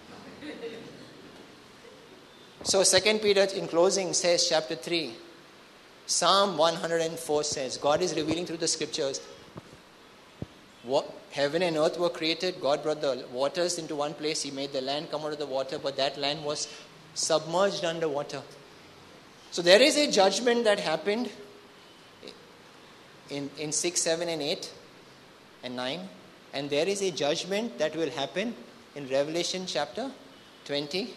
So 2 Peter in closing says, chapter 3, Psalm 104 says, God is revealing through the scriptures. What, heaven and earth were created. God brought the waters into one place. He made the land come out of the water, but that land was submerged underwater. So there is a judgment that happened in 6, 7, and 8, and 9. And there is a judgment that will happen in Revelation chapter 21.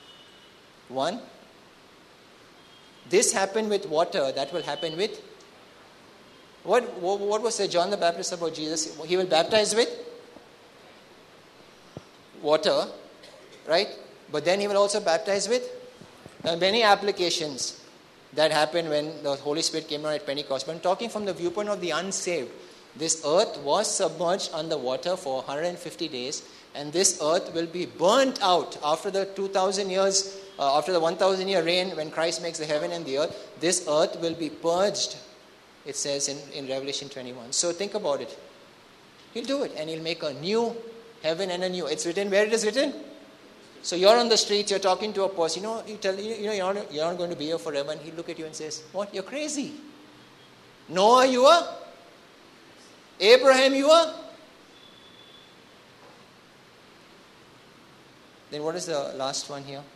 This happened with water. That will happen with... What was John the Baptist about Jesus? He will baptize with water, right? But then he will also baptize with many applications that happened when the Holy Spirit came down at Pentecost. But I'm talking from the viewpoint of the unsaved. This earth was submerged underwater for 150 days, and this earth will be burnt out after the 2,000 years, after the 1,000 year reign when Christ makes the heaven and the earth. This earth will be purged, it says in Revelation 21. So think about it. He'll do it, and he'll make a new heaven and a new. It's written where it is written. So you're on the streets, you're talking to a person, you're not going to be here forever, and he'll look at you and says, what? You're crazy. Noah, you are? Abraham, you are? Then what is the last one here?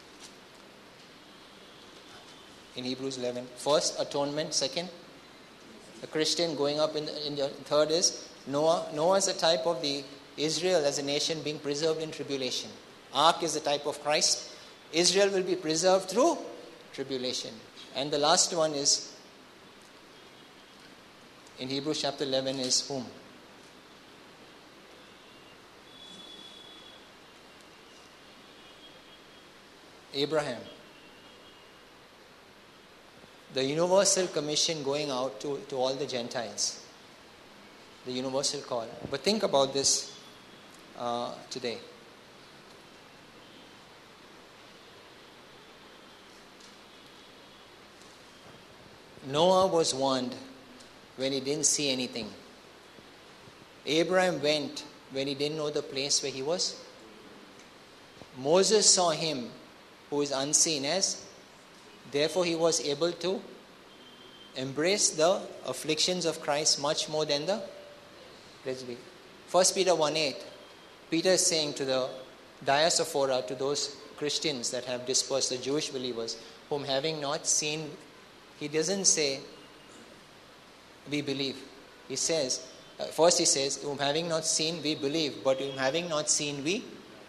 In Hebrews 11. First, atonement. Second, a Christian going up in the third is Noah. Noah is a type of the Israel as a nation being preserved in tribulation. Ark is the type of Christ. Israel will be preserved through tribulation. And the last one is in Hebrews chapter 11 is whom? Abraham. The universal commission going out to all the Gentiles. The universal call. But think about this today. Noah was warned when he didn't see anything. Abraham went when he didn't know the place where he was. Moses saw him who is unseen as, therefore he was able to embrace the afflictions of Christ much more than the presbytery. 1 Peter 1:8, Peter is saying to the diaspora, to those Christians that have dispersed, the Jewish believers, whom having not seen, he doesn't say, we believe. He says, first he says, whom having not seen, we believe. But whom having not seen, we?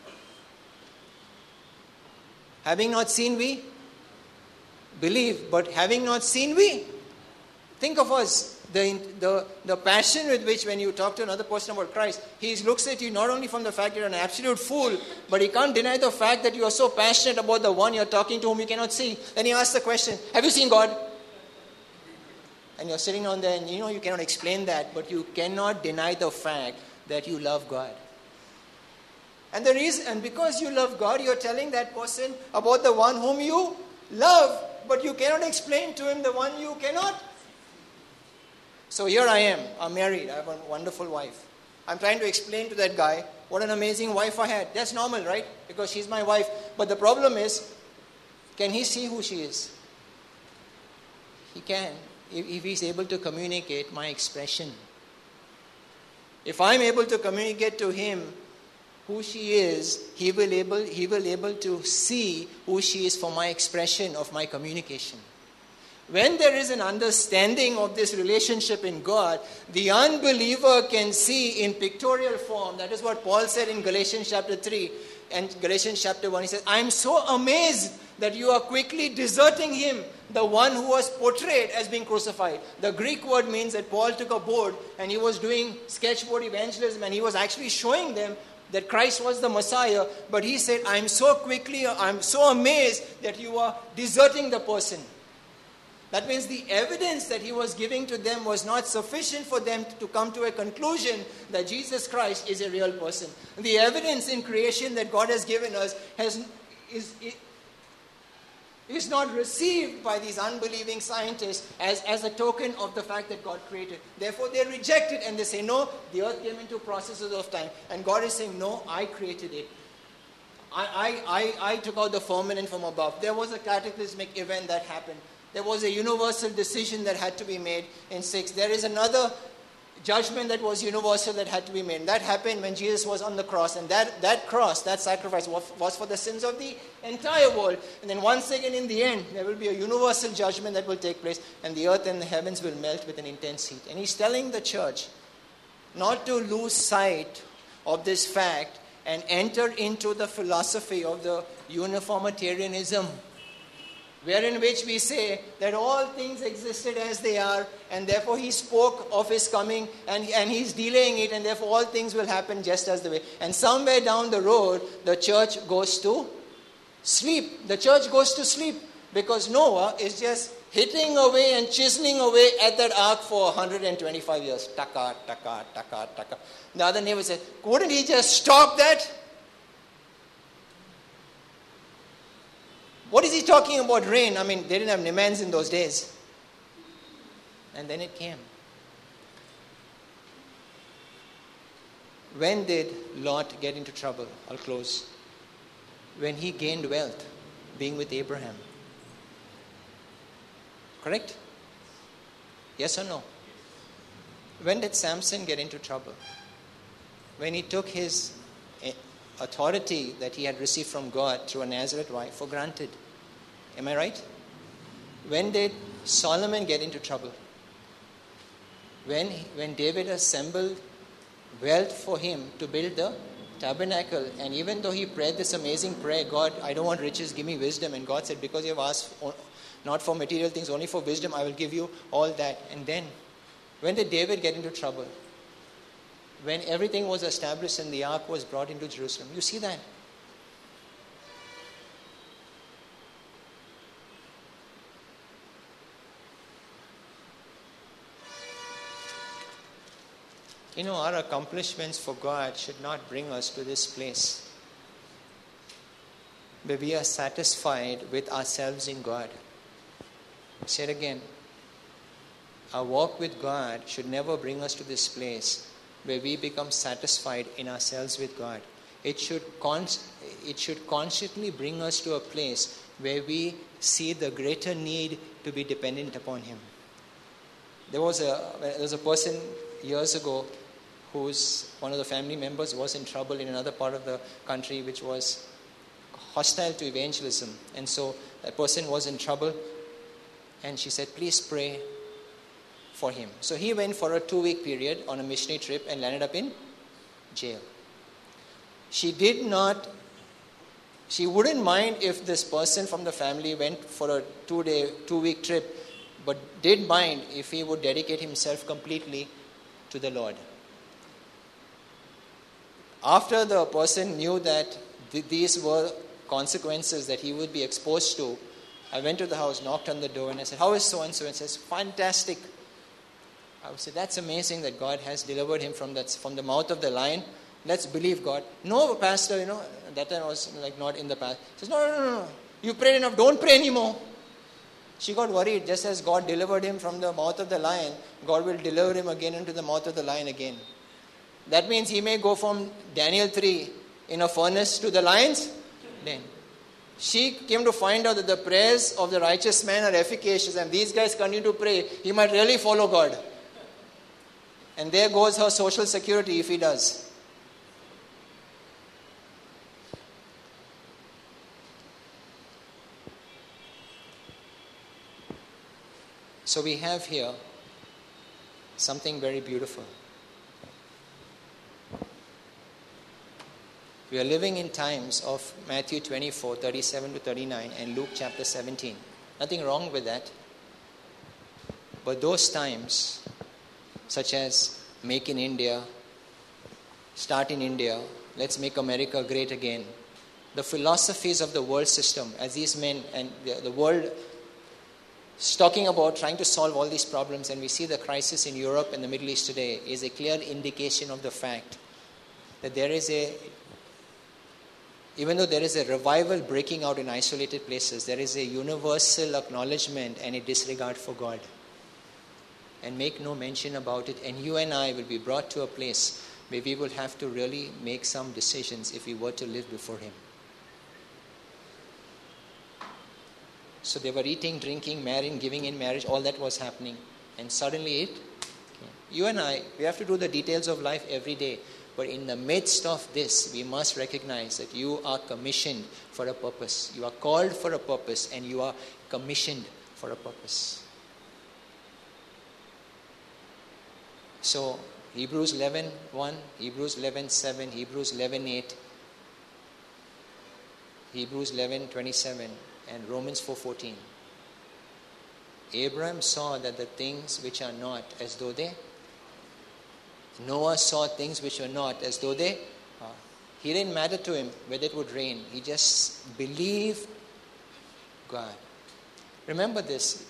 Having not seen, we? Believe. But having not seen, we? Think of us. The passion with which when you talk to another person about Christ, he looks at you not only from the fact you're an absolute fool, but he can't deny the fact that you are so passionate about the one you're talking to whom you cannot see. Then he asks the question, have you seen God? And you're sitting on there and you cannot explain that, but you cannot deny the fact that you love God. And the reason, and because you love God, you're telling that person about the one whom you love, but you cannot explain to him the one you cannot. So here I am, I'm married, I have a wonderful wife. I'm trying to explain to that guy what an amazing wife I had. That's normal, right? Because she's my wife. But the problem is, can he see who she is? He can. If he's able to communicate my expression. If I'm able to communicate to him who she is, he will able to see who she is for my expression of my communication. When there is an understanding of this relationship in God, the unbeliever can see in pictorial form. That is what Paul said in Galatians chapter 3 and Galatians chapter 1. He says, I am so amazed that you are quickly deserting him, the one who was portrayed as being crucified. The Greek word means that Paul took a board and he was doing sketchboard evangelism and he was actually showing them that Christ was the Messiah. But he said, I'm so amazed that you are deserting the person. That means the evidence that he was giving to them was not sufficient for them to come to a conclusion that Jesus Christ is a real person. The evidence in creation that God has given us is not received by these unbelieving scientists as a token of the fact that God created. Therefore, they reject it and they say, no, the earth came into processes of time. And God is saying, no, I created it. I took out the firmament from above. There was a cataclysmic event that happened. There was a universal decision that had to be made in 6. There is another judgment that was universal that had to be made. And that happened when Jesus was on the cross. And that cross, that sacrifice was for the sins of the entire world. And then once again in the end, there will be a universal judgment that will take place. And the earth and the heavens will melt with an intense heat. And he's telling the church not to lose sight of this fact and enter into the philosophy of the uniformitarianism. wherein which we say that all things existed as they are, and therefore he spoke of his coming, and he's delaying it, and therefore all things will happen just as the way. And somewhere down the road, the church goes to sleep. The church goes to sleep because Noah is just hitting away and chiseling away at that ark for 125 years. Taka, taka, taka, taka. The other neighbor said, wouldn't he just stop that? What is he talking about rain? I mean, they didn't have Nemans in those days. And then it came. When did Lot get into trouble? I'll close. When he gained wealth, being with Abraham. Correct? Yes or no? When did Samson get into trouble? When he took his authority that he had received from God through a Nazarite wife for granted. Am I right? When did Solomon get into trouble? When David assembled wealth for him to build the tabernacle, and even though he prayed this amazing prayer, God, I don't want riches, give me wisdom, and God said, because you have asked not for material things, only for wisdom, I will give you all that. And then, when did David get into trouble? When everything was established and the ark was brought into Jerusalem. You see that? You know, our accomplishments for God should not bring us to this place where we are satisfied with ourselves in God. Say it again. Our walk with God should never bring us to this place where we become satisfied in ourselves with God. It should constantly bring us to a place where we see the greater need to be dependent upon Him. There was a person years ago whose one of the family members was in trouble in another part of the country which was hostile to evangelism. And so that person was in trouble, and she said, please pray for him. So he went for a 2-week period on a missionary trip and landed up in jail. She wouldn't mind if this person from the family went for a 2-week trip, but did mind if he would dedicate himself completely to the Lord. After the person knew that these were consequences that he would be exposed to, I went to the house, knocked on the door, and I said, how is so-and-so? And says, fantastic. I would say, that's amazing that God has delivered him from the mouth of the lion. Let's believe God. No, Pastor, that time I was not in the past. He says, no. You prayed enough. Don't pray anymore. She got worried. Just as God delivered him from the mouth of the lion, God will deliver him again into the mouth of the lion again. That means he may go from Daniel 3 in a furnace to the lion's den. She came to find out that the prayers of the righteous man are efficacious, and these guys continue to pray. He might really follow God. And there goes her social security if he does. So we have here something very beautiful. We are living in times of Matthew 24, 37 to 39 and Luke chapter 17. Nothing wrong with that. But those times, such as make in India, start in India, let's make America great again. The philosophies of the world system, as these men and the world is talking about trying to solve all these problems, and we see the crisis in Europe and the Middle East today, is a clear indication of the fact that even though there is a revival breaking out in isolated places, there is a universal acknowledgement and a disregard for God. And make no mention about it. And you and I will be brought to a place where we will have to really make some decisions if we were to live before Him. So they were eating, drinking, marrying, giving in marriage, all that was happening. And suddenly it came. You and I, we have to do the details of life every day. But in the midst of this, we must recognize that you are commissioned for a purpose. You are called for a purpose, and you are commissioned for a purpose. So, Hebrews 11:1, Hebrews 11:7, Hebrews 11:8. Hebrews 11:27 and Romans 4:14. Abraham saw that the things which are not as though they. Noah saw things which were not as though they. He didn't matter to him whether it would rain. He just believed God. Remember this.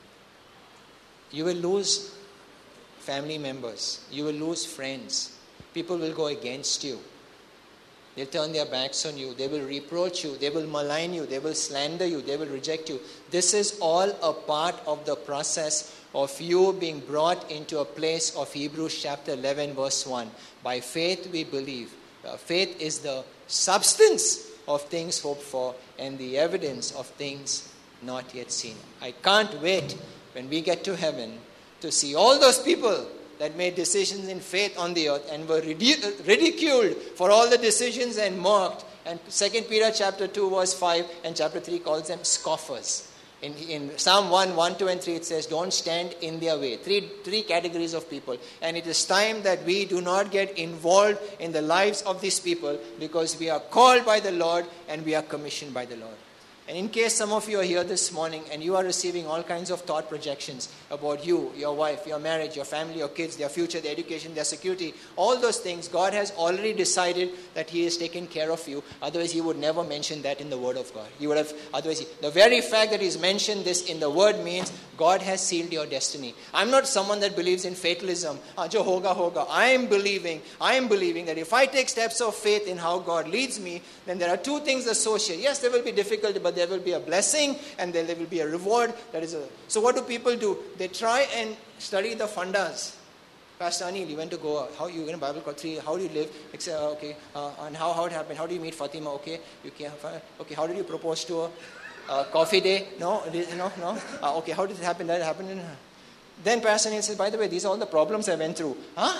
You will lose family members. You will lose friends. People will go against you. They'll turn their backs on you. They will reproach you. They will malign you. They will slander you. They will reject you. This is all a part of the process of you being brought into a place of Hebrews chapter 11 verse 1. By faith we believe. Faith is the substance of things hoped for and the evidence of things not yet seen. I can't wait when we get to heaven to see all those people that made decisions in faith on the earth and were ridiculed for all the decisions and mocked. And 2 Peter chapter 2 verse 5 and chapter 3 calls them scoffers. In Psalm 1, 2 and 3 it says, don't stand in their way. Three categories of people. And it is time that we do not get involved in the lives of these people because we are called by the Lord and we are commissioned by the Lord. And in case some of you are here this morning and you are receiving all kinds of thought projections about you, your wife, your marriage, your family, your kids, their future, their education, their security, all those things, God has already decided that He has taken care of you. Otherwise, He would never mention that in the Word of God. He would have, otherwise, the very fact that He's mentioned this in the Word means God has sealed your destiny. I'm not someone that believes in fatalism. Jo hoga, hoga. I am believing that if I take steps of faith in how God leads me, then there are two things associated. Yes, there will be difficulty, but there will be a blessing and then there will be a reward. So what do people do? They try and study the fundas. Pastor Anil, you went to Goa. How you in a Bible called 3? How do you live? Okay, and how it happened? How do you meet Fatima? Okay, you can. Okay, how did you propose to her? Coffee day? No. Okay, how did it happen? That happened. Then Pastor Anil says, by the way, these are all the problems I went through. Huh?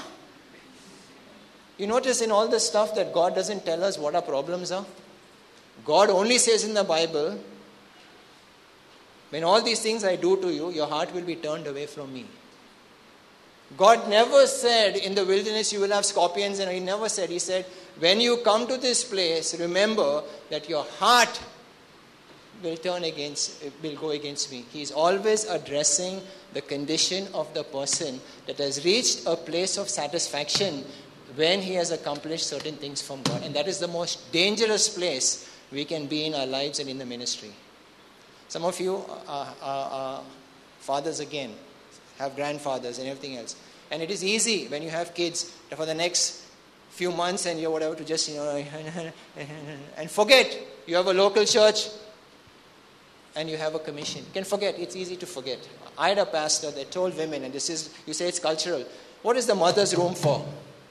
You notice in all this stuff that God doesn't tell us what our problems are. God only says in the Bible, when all these things I do to you, your heart will be turned away from me. God never said in the wilderness you will have scorpions, and He never said. He said, when you come to this place, remember that your heart will go against me. He is always addressing the condition of the person that has reached a place of satisfaction when he has accomplished certain things from God. And that is the most dangerous place we can be in our lives and in the ministry. Some of you are fathers again, have grandfathers and everything else. And it is easy when you have kids for the next few months and whatever to just, and forget. You have a local church and you have a commission. You can forget. It's easy to forget. I had a pastor that told women, and this is, you say it's cultural. What is the mother's room for?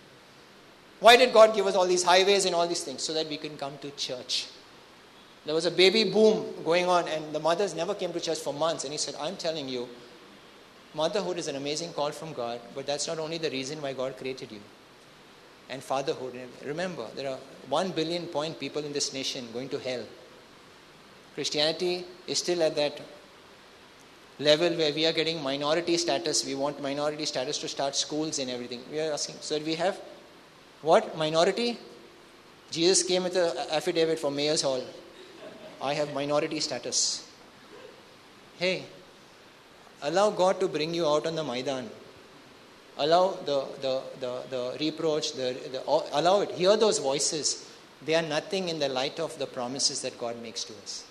Why did God give us all these highways and all these things? So that we can come to church. There was a baby boom going on and the mothers never came to church for months. And he said, I'm telling you, motherhood is an amazing call from God, but that's not only the reason why God created you. And fatherhood. Remember, there are 1 billion people in this nation going to hell. Christianity is still at that level where we are getting minority status. We want minority status to start schools and everything. We are asking, so we have what? Minority? Jesus came with an affidavit from Mayor's Hall. I have minority status. Hey, allow God to bring you out on the Maidan. Allow the reproach, allow it. Hear those voices. They are nothing in the light of the promises that God makes to us.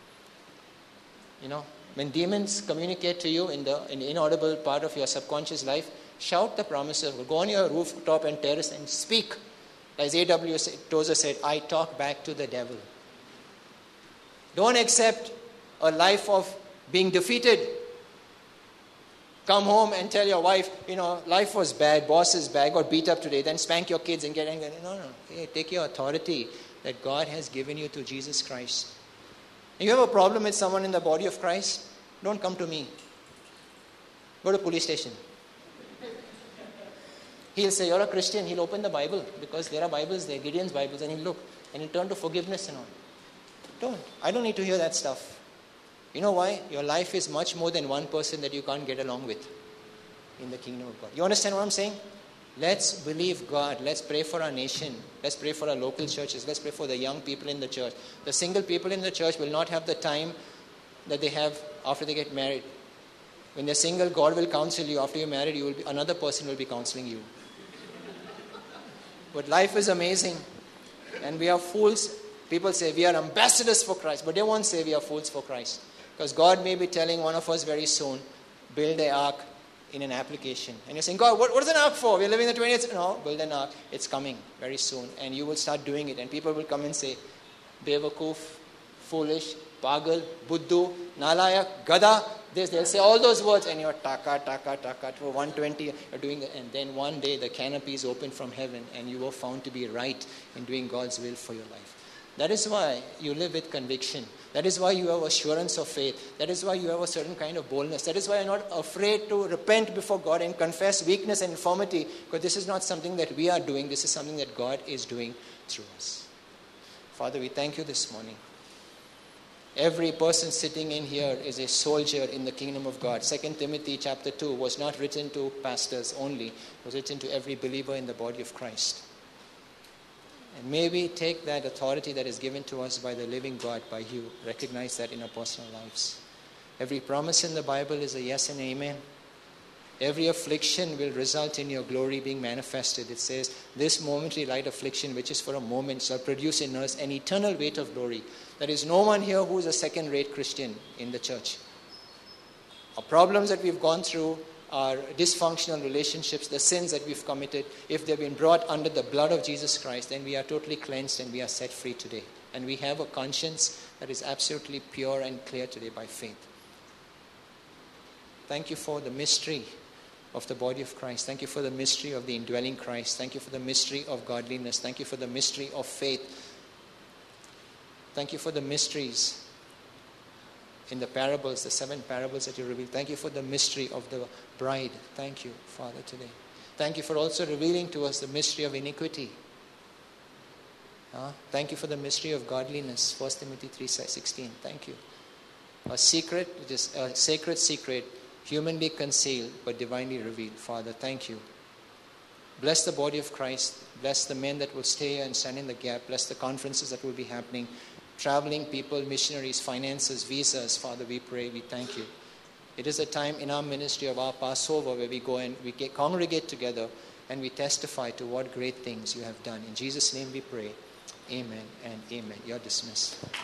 When demons communicate to you in the inaudible part of your subconscious life, shout the promises. Go on your rooftop and terrace and speak. As A.W. Tozer said, I talk back to the devil. Don't accept a life of being defeated. Come home and tell your wife, life was bad, boss is bad, got beat up today, then spank your kids and get angry. No. Hey, take your authority that God has given you to Jesus Christ. If you have a problem with someone in the body of Christ, don't come to me. Go to police station. He'll say, you're a Christian. He'll open the Bible because there are Bibles there, Gideon's Bibles, and he'll look and he'll turn to forgiveness and all. I don't need to hear that stuff. You know why? Your life is much more than one person that you can't get along with in the kingdom of God. You understand what I'm saying? Let's believe God. Let's pray for our nation. Let's pray for our local churches. Let's pray for the young people in the church. The single people in the church will not have the time that they have after they get married. When they're single, God will counsel you. After you're married, another person will be counseling you. But life is amazing. And we are fools. People say we are ambassadors for Christ. But they won't say we are fools for Christ. Because God may be telling one of us very soon, build an ark in an application. And you're saying, God, what is an ark for? We're living in the 20th. No, build an ark. It's coming very soon. And you will start doing it. And people will come and say, Bevakoof, foolish, pagal, buddhu, nalayak, gada. They'll say all those words. And you're taka, for 120. You're doing it. And then one day the canopy is opened from heaven. And you were found to be right in doing God's will for your life. That is why you live with conviction. That is why you have assurance of faith. That is why you have a certain kind of boldness. That is why you're not afraid to repent before God and confess weakness and infirmity. Because this is not something that we are doing. This is something that God is doing through us. Father, we thank you this morning. Every person sitting in here is a soldier in the kingdom of God. 2 Timothy chapter 2 was not written to pastors only. It was written to every believer in the body of Christ. And may we take that authority that is given to us by the living God, by you, recognize that in our personal lives. Every promise in the Bible is a yes and amen. Every affliction will result in your glory being manifested. It says, this momentary light affliction, which is for a moment, shall produce in us an eternal weight of glory. There is no one here who is a second-rate Christian in the church. Our problems that we've gone through, our dysfunctional relationships, the sins that we've committed, if they've been brought under the blood of Jesus Christ, then we are totally cleansed and we are set free today. And we have a conscience that is absolutely pure and clear today by faith. Thank you for the mystery of the body of Christ. Thank you for the mystery of the indwelling Christ. Thank you for the mystery of godliness. Thank you for the mystery of faith. Thank you for the mysteries in the parables, the 7 parables that you revealed. Thank you for the mystery of the bride. Thank you, Father, today. Thank you for also revealing to us the mystery of iniquity. Thank you for the mystery of godliness. 1 Timothy 3:16. Thank you. A secret, it is a sacred secret, humanly concealed but divinely revealed. Father, thank you. Bless the body of Christ. Bless the men that will stay here and stand in the gap. Bless the conferences that will be happening. Traveling people, missionaries, finances, visas. Father, we pray, we thank you. It is a time in our ministry of our Passover where we go and we congregate together and we testify to what great things you have done. In Jesus' name we pray. Amen and amen. You're dismissed.